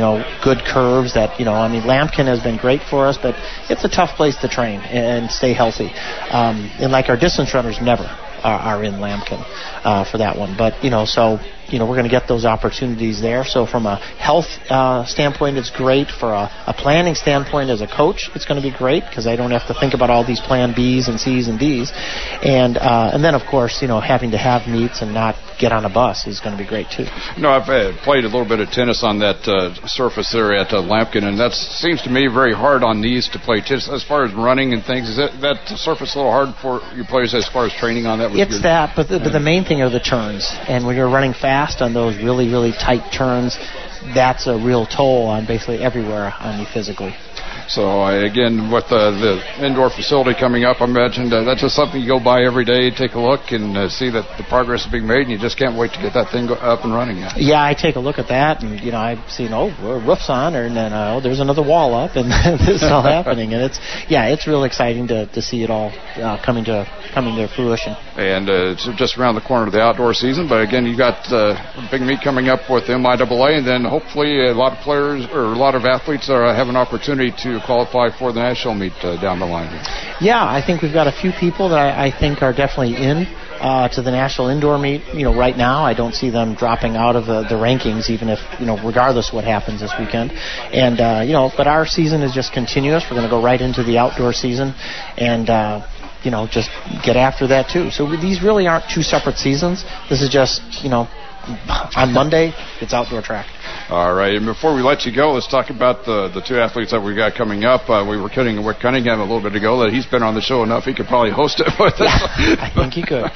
know, good curves that, you know, I mean, Lambkin has been great for us, but it's a tough place to train and stay healthy. Um, and like our distance runners never are, are in Lambkin uh, for that one. But, you know, so, you know, we're going to get those opportunities there. So from a health uh, standpoint, it's great. For a, a planning standpoint as a coach, it's going to be great because I don't have to think about all these plan B's and C's and D's. And uh, and then, of course, you know, having to have meets and not get on a bus is going to be great, too. No, I've uh, played a little bit of tennis on that uh, surface there at uh, Lambkin, and that seems to me very hard on knees to play tennis. As far as running and things, is that, that surface a little hard for you players as far as training on that? It's your, that, but the, but the main thing are the turns. And when you're running fast on those really, really tight turns, that's a real toll on basically everywhere on you physically. So, uh, again, with uh, the indoor facility coming up, I imagine uh, that's just something you go by every day, take a look, and uh, see that the progress is being made, and you just can't wait to get that thing go- up and running. Yeah. yeah, I take a look at that, and, you know, I've seen, oh, roof's on, and then, uh, oh, there's another wall up, and this is all happening. And it's, yeah, it's real exciting to, to see it all uh, coming to coming to fruition. And uh, it's just around the corner of the outdoor season, but again, you got uh, a big meet coming up with M I A A, and then hopefully a lot of players or a lot of athletes are, have an opportunity to qualify for the national meet uh, down the line. Yeah, I think we've got a few people that I, I think are definitely in uh, to the national indoor meet. You know, right now I don't see them dropping out of the, the rankings, even if, you know, regardless of what happens this weekend. And uh, you know, but our season is just continuous. We're going to go right into the outdoor season, and uh, you know, just get after that too. So these really aren't two separate seasons. This is just, you know, on Monday, it's outdoor track. All right, and before we let you go, let's talk about the the two athletes that we got coming up. Uh, we were kidding with Cunningham a little bit ago that he's been on the show enough, he could probably host it with us. Yeah, I think he could.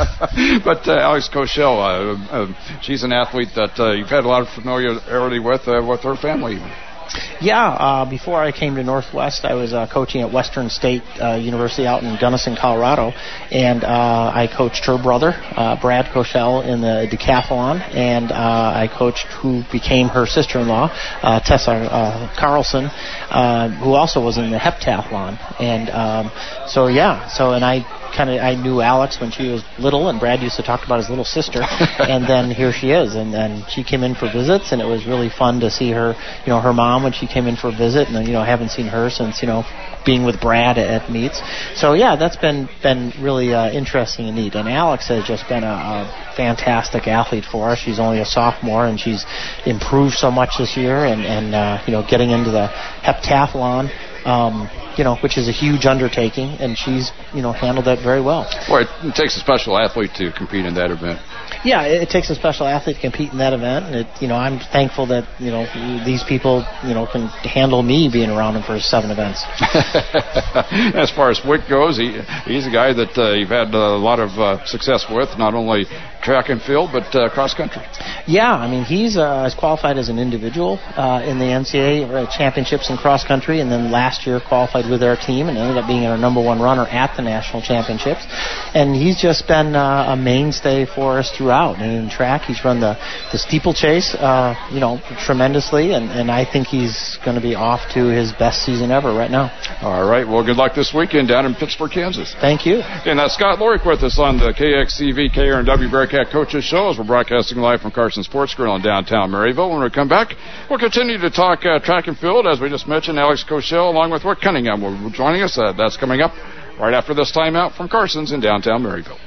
But uh, Alex Koshel, uh, uh, she's an athlete that uh, you've had a lot of familiarity with, uh, with her family. Yeah, uh, before I came to Northwest, I was uh, coaching at Western State uh, University out in Gunnison, Colorado, and uh, I coached her brother, uh, Brad Koshel, in the decathlon, and uh, I coached who became her sister-in-law, uh, Tessa uh, Carlson, uh, who also was in the heptathlon. And um, so, yeah, so, and I kind of, I knew Alex when she was little, and Brad used to talk about his little sister, and then here she is, and then she came in for visits, and it was really fun to see her, you know, her mom when she came in for a visit, and then, you know, I haven't seen her since, you know, being with Brad at, at meets. So yeah, that's been been really uh, interesting and neat. And Alex has just been a, a fantastic athlete for us. She's only a sophomore, and she's improved so much this year, and and uh, you know, getting into the heptathlon, um, you know, which is a huge undertaking, and she's, you know, handled that very well. Well, it takes a special athlete to compete in that event. Yeah, it, it takes a special athlete to compete in that event, and it, you know, I'm thankful that, you know, these people, you know, can handle me being around them for seven events. As far as Wick goes, he he's a guy that uh, you've had a lot of uh, success with, not only track and field, but uh, cross country. Yeah, I mean, he's uh, is qualified as an individual uh, in the N C A A championships in cross country, and then last year qualified with our team and ended up being our number one runner at the national championships. And he's just been uh, a mainstay for us throughout. And in track, he's run the, the steeplechase, uh, you know, tremendously, and, and I think he's going to be off to his best season ever right now. All right, well, good luck this weekend down in Pittsburgh, Kansas. Thank you. And that's Scott Lorick with us on the K X C V K R N W Bearcat Coaches Show as we're broadcasting live from Carson Sports Grill in downtown Maryville. When we come back, we'll continue to talk uh, track and field. As we just mentioned, Alex Koshel along with Wick Cunningham will be joining us. Uh, that's coming up right after this timeout from Carson's in downtown Maryville.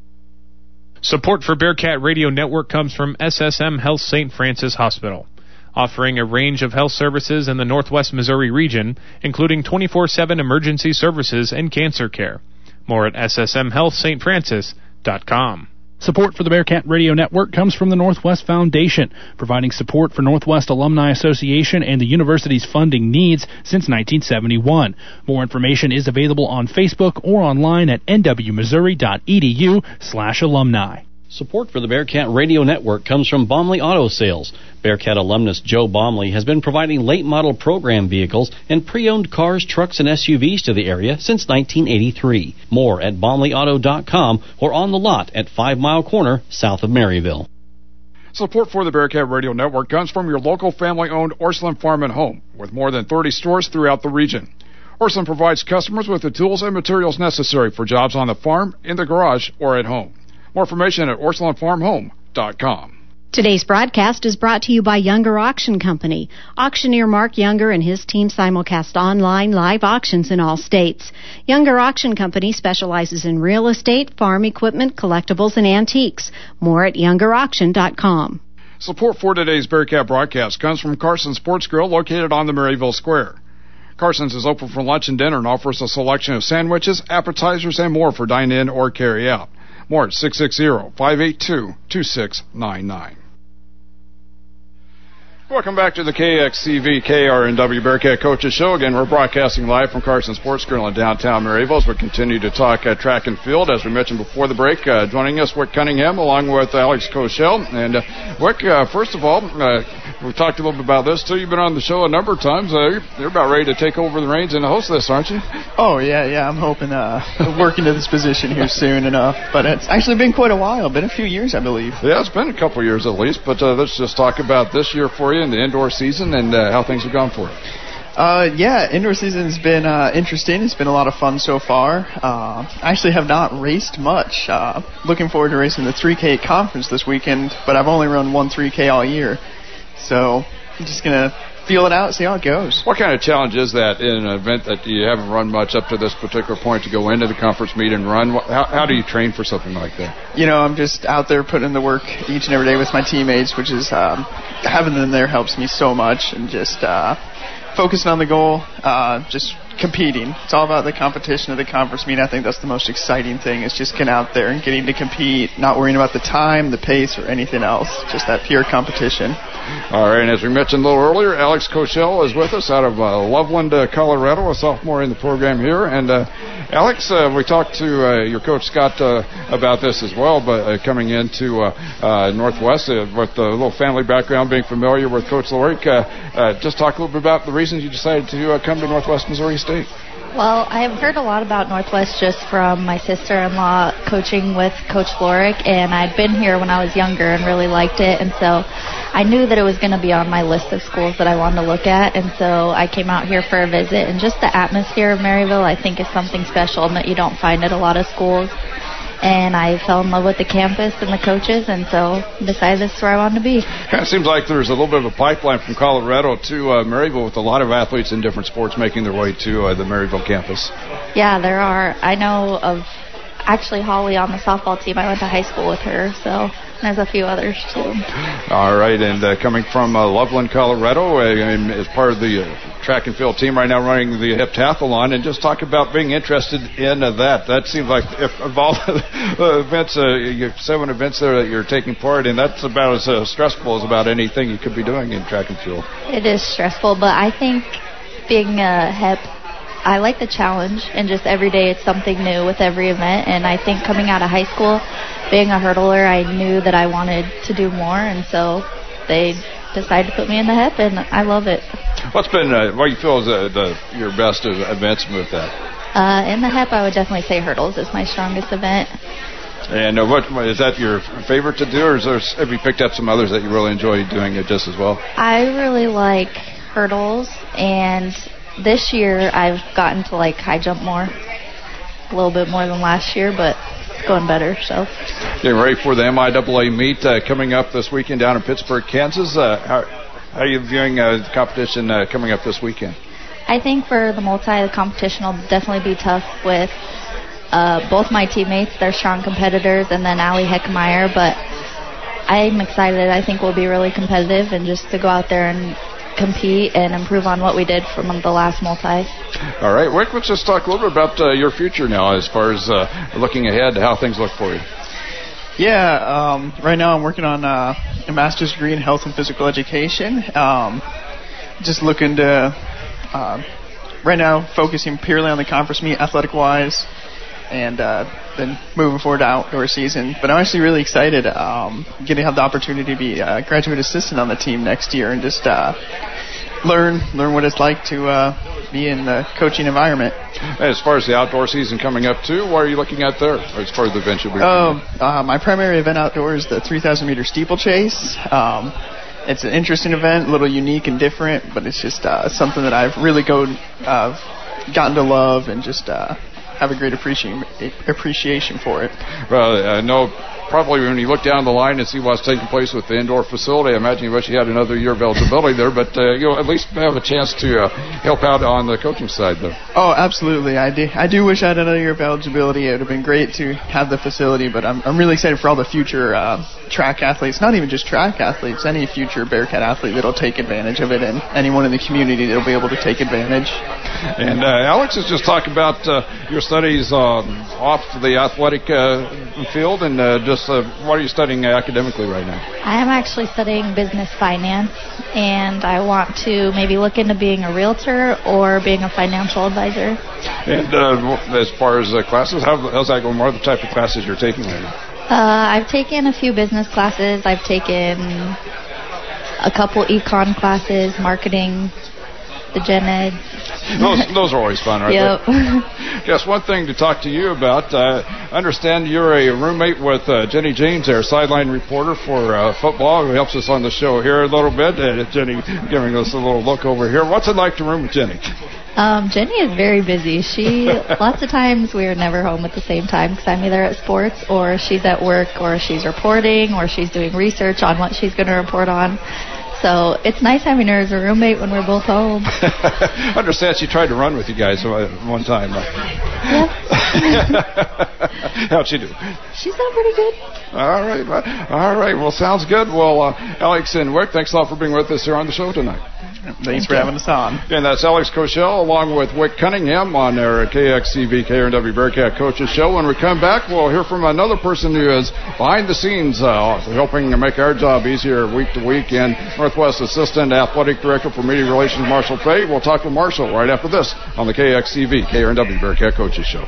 Support for Bearcat Radio Network comes from S S M Health Saint Francis Hospital, offering a range of health services in the Northwest Missouri region, including twenty-four seven emergency services and cancer care. More at S S M health st francis dot com. Support for the Bearcat Radio Network comes from the Northwest Foundation, providing support for Northwest Alumni Association and the university's funding needs since nineteen seventy-one. More information is available on Facebook or online at n w missouri dot e d u slash alumni. Support for the Bearcat Radio Network comes from Baumley Auto Sales. Bearcat alumnus Joe Baumley has been providing late-model program vehicles and pre-owned cars, trucks, and S U Vs to the area since nineteen eighty-three. More at baumley auto dot com or on the lot at Five Mile Corner, south of Maryville. Support for the Bearcat Radio Network comes from your local family-owned Orslin Farm and Home, with more than thirty stores throughout the region. Orslin provides customers with the tools and materials necessary for jobs on the farm, in the garage, or at home. More information at orslin farm home dot com. Today's broadcast is brought to you by Younger Auction Company. Auctioneer Mark Younger and his team simulcast online live auctions in all states. Younger Auction Company specializes in real estate, farm equipment, collectibles, and antiques. More at younger auction dot com. Support for today's Bearcat broadcast comes from Carson's Sports Grill located on the Maryville Square. Carson's is open for lunch and dinner and offers a selection of sandwiches, appetizers, and more for dine-in or carry-out. More at six six zero, five eight two, two six nine nine. Welcome back to the K X C V K R N W Bearcat Coaches Show. Again, we're broadcasting live from Carson Sports Grill in downtown Maryville as we continue to talk uh, track and field. As we mentioned before the break, uh, joining us, Wick Cunningham, along with Alex Koshel. And, uh, Wick, uh, first of all, uh, we've talked a little bit about this, too. You've been on the show a number of times. Uh, you're, you're about ready to take over the reins and host this, aren't you? Oh, yeah, yeah. I'm hoping uh, to work into this position here soon enough. But it's actually been quite a while. Been a few years, I believe. Yeah, it's been a couple years at least. But uh, let's just talk about this year for you in the indoor season and uh, how things have gone for you. Uh, yeah, indoor season's been uh, interesting. It's been a lot of fun so far. Uh, I actually have not raced much. Uh, looking forward to racing the three K conference this weekend, but I've only run one three K all year. So I'm just going to feel it out, see how it goes. What kind of challenge is that in an event that you haven't run much up to this particular point to go into the conference meet and run? How, how do you train for something like that? You know, I'm just out there putting in the work each and every day with my teammates, which is um, having them there helps me so much, and just uh, focusing on the goal, uh, just competing. It's all about the competition of the conference meet. I think that's the most exciting thing, is just getting out there and getting to compete, not worrying about the time, the pace, or anything else. Just that pure competition. All right, and as we mentioned a little earlier, Alex Koshel is with us out of uh, Loveland, uh, Colorado, a sophomore in the program here. And uh, Alex, uh, we talked to uh, your coach Scott uh, about this as well, but uh, coming into uh, uh, Northwest uh, with a little family background, being familiar with Coach Lorick, uh, uh, just talk a little bit about the reasons you decided to uh, come to Northwest Missouri State. Well, I have heard a lot about Northwest just from my sister-in-law coaching with Coach Lorick, and I'd been here when I was younger and really liked it, and so I knew that it was going to be on my list of schools that I wanted to look at, and so I came out here for a visit, and just the atmosphere of Maryville I think is something special and that you don't find at a lot of schools. And I fell in love with the campus and the coaches, and so decided this is where I wanted to be. Kind of seems like there's a little bit of a pipeline from Colorado to uh, Maryville, with a lot of athletes in different sports making their way to uh, the Maryville campus. Yeah, there are. I know of actually Holly on the softball team. I went to high school with her, so there's a few others too. All right, and uh, coming from uh, Loveland, Colorado, uh, and as part of the uh, track and field team right now running the heptathlon, and just talk about being interested in uh, that. That seems like, if of all the events, uh, you have seven events there that you're taking part in, that's about as uh, stressful as about anything you could be doing in track and field. It is stressful, but I think being a hep, I like the challenge, and just every day it's something new with every event. And I think coming out of high school, being a hurdler, I knew that I wanted to do more, and so they decided to put me in the hep, and I love it. What's been, uh, what do you feel is uh, the, your best events with that? Uh, in the hep, I would definitely say hurdles is my strongest event. And uh, what is that your favorite to do, or is there, have you picked up some others that you really enjoy doing it just as well? I really like hurdles, and this year I've gotten to like high jump more, a little bit more than last year, but it's going better. So getting ready for the M I A A meet uh, coming up this weekend down in Pittsburgh, Kansas. Uh, how, how are you viewing uh, the competition uh, coming up this weekend? I think for the multi, the competition will definitely be tough with uh, both my teammates. They're strong competitors, and then Allie Heckmeyer, but I'm excited. I think we'll be really competitive, and just to go out there and compete and improve on what we did from the last multi. All right, Wick, let's just talk a little bit about uh, your future now as far as uh, looking ahead, how things look for you. Yeah, um, right now I'm working on uh, a master's degree in health and physical education. Um, just looking to, uh, right now, focusing purely on the conference meet athletic-wise, and uh, then moving forward to outdoor season. But I'm actually really excited um, getting to have the opportunity to be a graduate assistant on the team next year, and just uh, learn learn what it's like to uh, be in the coaching environment. As far as the outdoor season coming up too, what are you looking at there as far as the event you'll be? Oh, uh, my primary event outdoors is the three thousand meter steeplechase. Um, it's an interesting event, a little unique and different, but it's just uh, something that I've really go, uh, gotten to love and just uh, have a great appreciation appreciation for it. Well, I know probably when you look down the line and see what's taking place with the indoor facility, I imagine you wish you had another year of eligibility there, but uh, you'll at least have a chance to uh, help out on the coaching side there. Oh, absolutely. I do, I do wish I had another year of eligibility. It would have been great to have the facility, but I'm, I'm really excited for all the future uh, track athletes, not even just track athletes, any future Bearcat athlete that'll take advantage of it, and anyone in the community that'll be able to take advantage. And uh, Alex has just talked about uh, your studies uh, off the athletic uh, field, and uh, just uh, what are you studying academically right now? I am actually studying business finance, and I want to maybe look into being a realtor or being a financial advisor. And uh, as far as uh, classes, how, how's that going? What are the type of classes you're taking right now? Uh, I've taken a few business classes. I've taken a couple econ classes, marketing, the gen ed. Those, those are always fun, right? Yep. Yes, one thing to talk to you about. Uh, I understand you're a roommate with uh, Jenny James, our sideline reporter for uh, football, who helps us on the show here a little bit. Uh, Jenny giving us a little look over here. What's it like to room with Jenny? Um, Jenny is very busy. She lots of times we are never home at the same time because I'm either at sports or she's at work or she's reporting or she's doing research on what she's going to report on. So it's nice having her as a roommate when we're both home. I understand she tried to run with you guys one time. Yep. How'd she do? She's done pretty good. All right. All right. Well, sounds good. Well, uh, Alex and Wick, thanks a lot for being with us here on the show tonight. Thanks Thank for you. having us on. And that's Alex Koshel along with Wick Cunningham on our K X C V K R N W Bearcat Coaches Show. When we come back, we'll hear from another person who is behind the scenes uh, helping make our job easier week to week, and Northwest Assistant Athletic Director for Media Relations, Marshall Fay. We'll talk with Marshall right after this on the K X C V K R N W Bearcat Coaches Show.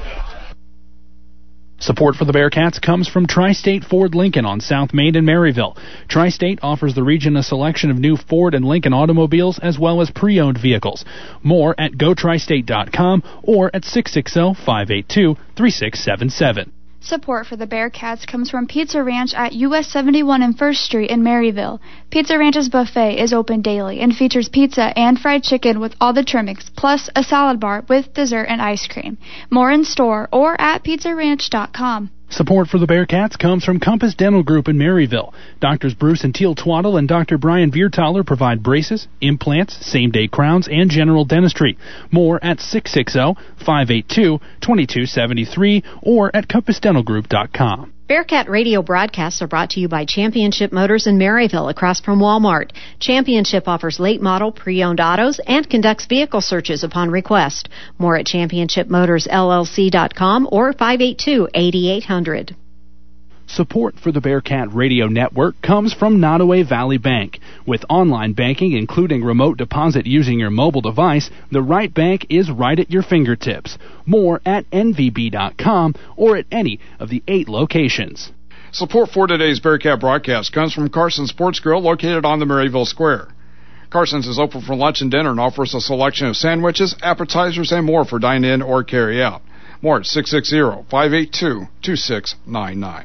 Support for the Bearcats comes from Tri-State Ford Lincoln on South Main in Maryville. Tri-State offers the region a selection of new Ford and Lincoln automobiles as well as pre-owned vehicles. More at go tri state dot com or at six six zero, five eight two, three six seven seven. Support for the Bearcats comes from Pizza Ranch at U S seventy-one and first Street in Maryville. Pizza Ranch's buffet is open daily and features pizza and fried chicken with all the trimmings, plus a salad bar with dessert and ice cream. More in store or at pizza ranch dot com. Support for the Bearcats comes from Compass Dental Group in Maryville. Doctors Bruce and Teal Twaddle and Doctor Brian Viertaler provide braces, implants, same-day crowns, and general dentistry. More at six six zero, five eight two, two two seven three or at compass dental group dot com. Bearcat radio broadcasts are brought to you by Championship Motors in Maryville, across from Walmart. Championship offers late model, pre-owned autos and conducts vehicle searches upon request. More at championship motors L L C dot com or five eight two, eight eight zero zero. Support for the Bearcat Radio Network comes from Nottoway Valley Bank. With online banking, including remote deposit using your mobile device, the right bank is right at your fingertips. More at N V B dot com or at any of the eight locations. Support for today's Bearcat broadcast comes from Carson's Sports Grill, located on the Maryville Square. Carson's is open for lunch and dinner and offers a selection of sandwiches, appetizers, and more for dine-in or carry-out. More at six six zero, five eight two, two six nine nine.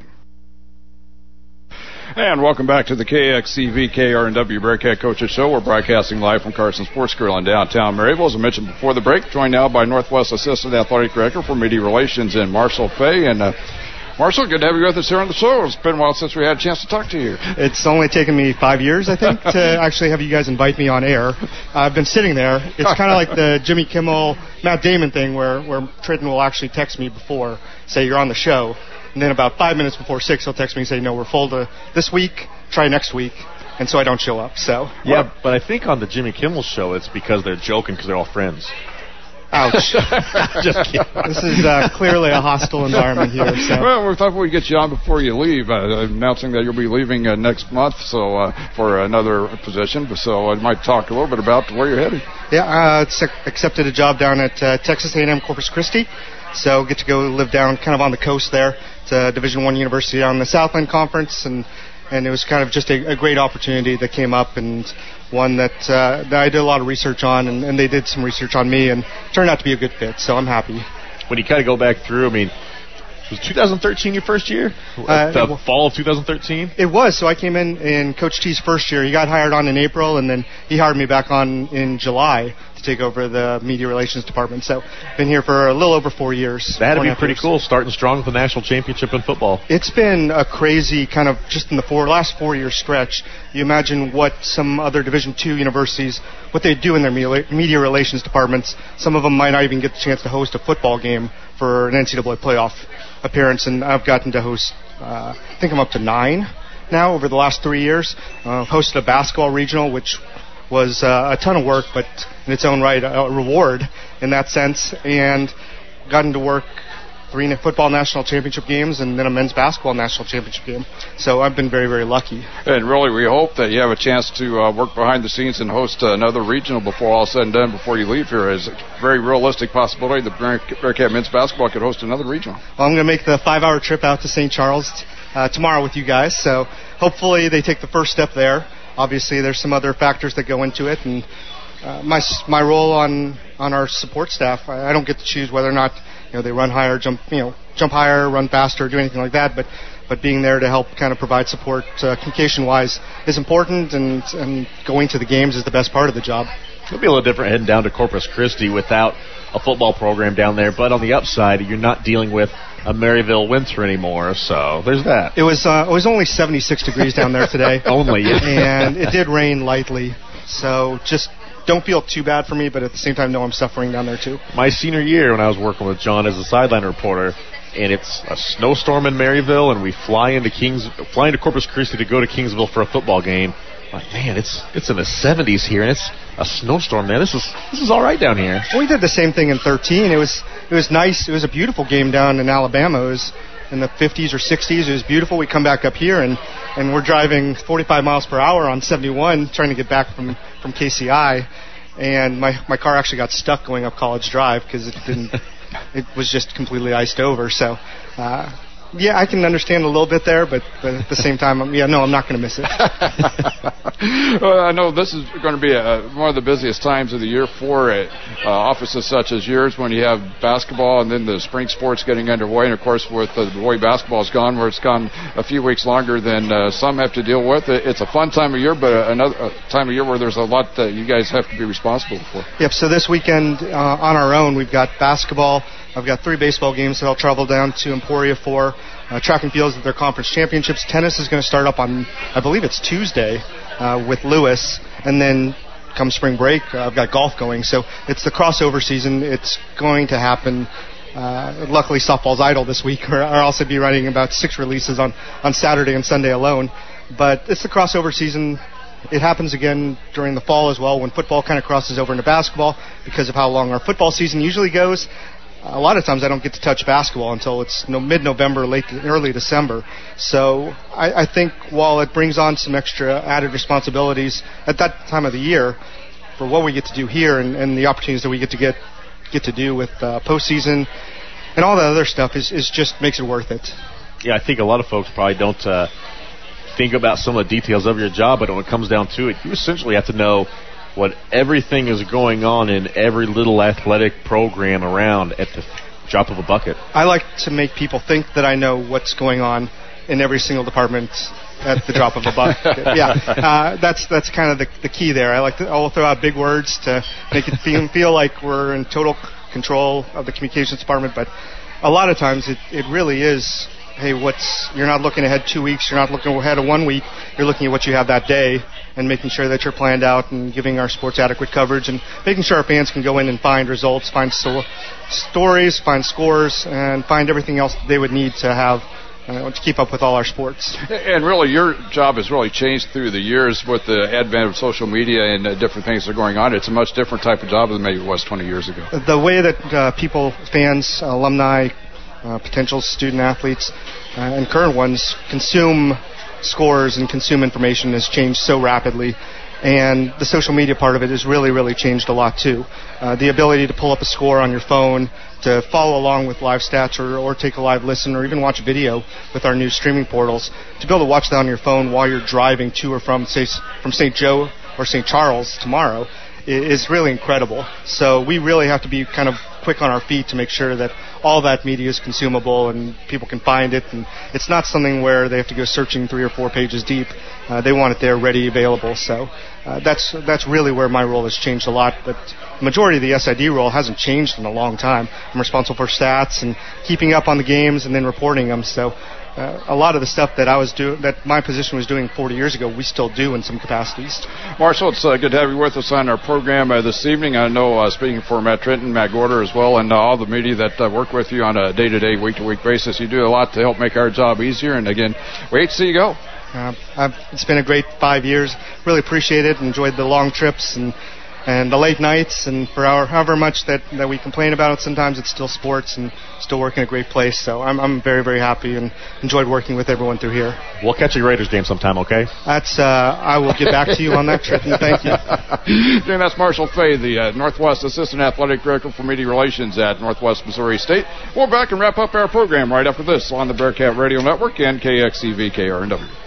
And welcome back to the K X C V K R N W Bearcat Coaches Show. We're broadcasting live from Carson Sports Grill in downtown Maryville. As I mentioned before the break, joined now by Northwest Assistant Athletic Director for Media Relations in Marshall Fay. And uh, Marshall, good to have you with us here on the show. It's been a while since we had a chance to talk to you. It's only taken me five years, I think, to actually have you guys invite me on air. I've been sitting there. It's kind of like the Jimmy Kimmel, Matt Damon thing where, where Tritton will actually text me before, say you're on the show. And then about five minutes before six, he'll text me and say, no, we're full to this week, try next week. And so I don't show up. So Yeah, well, but I think on the Jimmy Kimmel show, it's because they're joking because they're all friends. Ouch. Just kidding. This is uh, clearly a hostile environment here. So. Well, we thought we'd get you on before you leave, uh, announcing that you'll be leaving uh, next month so uh, for another position. So I might talk a little bit about where you're heading. Yeah, I uh, accepted a job down at uh, Texas A and M Corpus Christi. So get to go live down kind of on the coast there. It's a Division One university on the Southland Conference, and and it was kind of just a, a great opportunity that came up, and one that, uh, that I did a lot of research on, and, and they did some research on me, and turned out to be a good fit, so I'm happy. When you kind of go back through, I mean, Was twenty thirteen your first year? Uh, the well, fall of twenty thirteen? It was. So I came in in Coach T's first year. He got hired on in April, and then he hired me back on in July to take over the media relations department. So been here for a little over four years. That had to be pretty cool, starting strong with the national championship in football. It's been a crazy kind of just in the four, last four-year stretch. You imagine what some other Division two universities, what they do in their media relations departments. Some of them might not even get the chance to host a football game for an N C double A playoff appearance, and I've gotten to host, uh, I think I'm up to nine now over the last three years. Uh, hosted a basketball regional, which was uh, a ton of work, but in its own right, a reward in that sense, and gotten to work three football national championship games and then a men's basketball national championship game. So I've been very, very lucky. And really, we hope that you have a chance to uh, work behind the scenes and host uh, another regional before all said and done, before you leave here. Is a very realistic possibility that Bearcat men's basketball could host another regional. Well, I'm going to make the five-hour trip out to Saint Charles uh, tomorrow with you guys, so hopefully they take the first step there. Obviously, there's some other factors that go into it, and uh, my my role on on our support staff, I, I don't get to choose whether or not you know they run higher, jump you know jump higher, run faster, do anything like that. But but being there to help kind of provide support uh, communication-wise is important, and and going to the games is the best part of the job. It'll be a little different heading down to Corpus Christi without a football program down there. But on the upside, you're not dealing with a Maryville winter anymore, so there's that. It was uh, it was only seventy-six degrees down there today. Only, yeah. And it did rain lightly, so just don't feel too bad for me, but at the same time, know I'm suffering down there too. My senior year, when I was working with John as a sideline reporter, and it's a snowstorm in Maryville, and we fly into Kings, fly into Corpus Christi to go to Kingsville for a football game. Like, man, it's it's in the seventies here, and it's a snowstorm, man. This is this is all right down here. Well, we did the same thing in thirteen. It was it was nice. It was a beautiful game down in Alabama. It was in the fifties or sixties. It was beautiful. We come back up here, and, and we're driving forty-five miles per hour on seventy-one, trying to get back from, from K C I, and my my car actually got stuck going up College Drive because it didn't. It was just completely iced over. So. Uh, Yeah, I can understand a little bit there, but, but at the same time, I'm, yeah, no, I'm not going to miss it. Well, I know this is going to be a, one of the busiest times of the year for uh, offices such as yours when you have basketball and then the spring sports getting underway. And, of course, with uh, the boy basketball's gone, where it's gone a few weeks longer than uh, some have to deal with. It's a fun time of year, but another uh, time of year where there's a lot that you guys have to be responsible for. Yep, so this weekend uh, on our own, we've got basketball. I've got three baseball games that I'll travel down to Emporia for. Uh, track and fields at their conference championships. Tennis is going to start up on, I believe it's Tuesday, uh, with Lewis. And then come spring break, uh, I've got golf going. So it's the crossover season. It's going to happen. Uh, luckily, softball's idle this week, or I'll also be writing about six releases on, on Saturday and Sunday alone. But it's the crossover season. It happens again during the fall as well when football kind of crosses over into basketball because of how long our football season usually goes. A lot of times I don't get to touch basketball until it's no, mid-November, late early December. So I, I think while it brings on some extra added responsibilities at that time of the year for what we get to do here and, and the opportunities that we get to get get to do with uh, postseason and all the other stuff is, is just makes it worth it. Yeah, I think a lot of folks probably don't uh, think about some of the details of your job, but when it comes down to it, you essentially have to know what everything is going on in every little athletic program around at the drop of a bucket. I like to make people think that I know what's going on in every single department at the drop of a bucket. Yeah, uh, that's that's kind of the, the key there. I like to I'll throw out big words to make it feel, feel like we're in total control of the communications department, but a lot of times it, it really is, hey, what's you're not looking ahead two weeks, you're not looking ahead of one week, you're looking at what you have that day and making sure that you're planned out and giving our sports adequate coverage and making sure our fans can go in and find results, find so- stories, find scores, and find everything else they would need to have uh, to keep up with all our sports. And really, your job has really changed through the years with the advent of social media and uh, different things that are going on. It's a much different type of job than maybe it was twenty years ago. The way that uh, people, fans, alumni, uh, potential student athletes, uh, and current ones consume scores and consume information has changed so rapidly, and the social media part of it has really, really changed a lot too. Uh, the ability to pull up a score on your phone, to follow along with live stats, or, or take a live listen, or even watch video with our new streaming portals, to be able to watch that on your phone while you're driving to or from, say, from Saint Joe or Saint Charles tomorrow, is really incredible. So we really have to be kind of quick on our feet to make sure that all that media is consumable and people can find it. And it's not something where they have to go searching three or four pages deep. Uh, they want it there, ready, available. So uh, that's that's really where my role has changed a lot. But the majority of the S I D role hasn't changed in a long time. I'm responsible for stats and keeping up on the games and then reporting them. So Uh, a lot of the stuff that I was doing, that my position was doing forty years ago, we still do in some capacities. Marshall, it's uh, good to have you with us on our program uh, this evening. I know, uh, speaking for Matt Trenton, Matt Gorder as well, and uh, all the media that uh, work with you on a day-to-day, week-to-week basis, you do a lot to help make our job easier. And again, we hate to see you go. Uh, I've, it's been a great five years. Really appreciate it. Enjoyed the long trips and and the late nights, and for our, however much that, that we complain about it, sometimes it's still sports and still working a great place. So I'm I'm very, very happy and enjoyed working with everyone through here. We'll catch a Raiders game sometime, okay? That's, uh, I will get back to you on that trip, and thank you. Again, that's Marshall Fay, the uh, Northwest Assistant Athletic Director for Media Relations at Northwest Missouri State. We'll back and wrap up our program right after this on the Bearcat Radio Network and K X C V K R N W.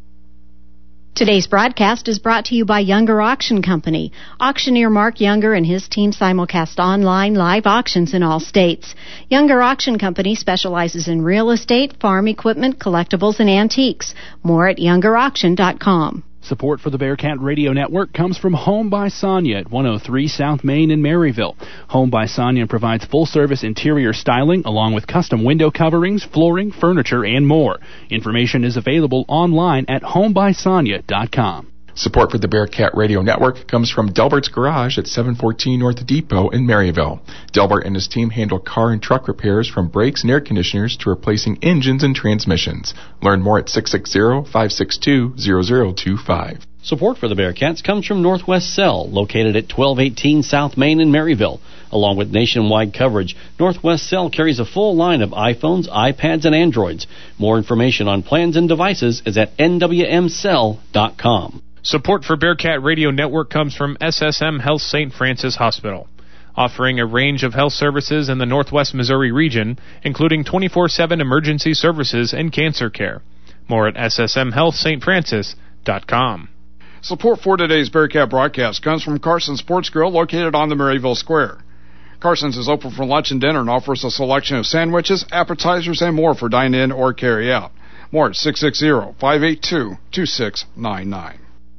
Today's broadcast is brought to you by Younger Auction Company. Auctioneer Mark Younger and his team simulcast online live auctions in all states. Younger Auction Company specializes in real estate, farm equipment, collectibles, and antiques. More at younger auction dot com. Support for the Bearcat Radio Network comes from Home by Sonia at one oh three South Main in Maryville. Home by Sonia provides full-service interior styling along with custom window coverings, flooring, furniture, and more. Information is available online at home by sonia dot com. Support for the Bearcat Radio Network comes from Delbert's Garage at seven fourteen North Depot in Maryville. Delbert and his team handle car and truck repairs from brakes and air conditioners to replacing engines and transmissions. Learn more at six six zero, five six two, zero zero two five. Support for the Bearcats comes from Northwest Cell, located at twelve eighteen South Main in Maryville. Along with nationwide coverage, Northwest Cell carries a full line of iPhones, iPads, and Androids. More information on plans and devices is at N W M cell dot com. Support for Bearcat Radio Network comes from S S M Health Saint Francis Hospital, offering a range of health services in the Northwest Missouri region, including twenty-four seven emergency services and cancer care. More at S S M health saint francis dot com. Support for today's Bearcat broadcast comes from Carson's Sports Grill, located on the Maryville Square. Carson's is open for lunch and dinner and offers a selection of sandwiches, appetizers, and more for dine-in or carry-out. More at six six zero, five eight two, two six nine nine.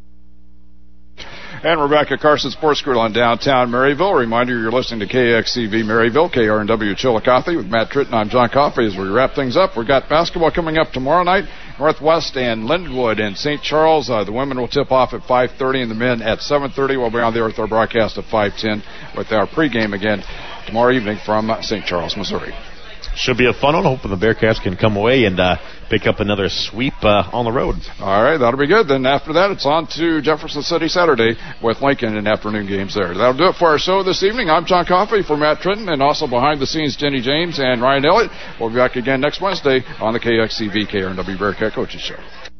And we're back at Carson's Sports Grill in downtown Maryville. A reminder, you're listening to K X C V Maryville, K R N W Chillicothe with Matt Tritton. I'm John Coffey. As we wrap things up, we've got basketball coming up tomorrow night. Northwest and Lindenwood in Saint Charles. Uh, the women will tip off at five thirty and the men at seven thirty. We'll be on the air with our broadcast at five ten with our pregame again tomorrow evening from Saint Charles, Missouri. Should be a fun one. Hoping the Bearcats can come away and uh, pick up another sweep uh, on the road. All right, that'll be good. Then after that, it's on to Jefferson City Saturday with Lincoln and afternoon games there. That'll do it for our show this evening. I'm John Coffey for Matt Trenton, and also behind the scenes, Jenny James and Ryan Elliott. We'll be back again next Wednesday on the K X C V K R N W Bearcat Coaches Show.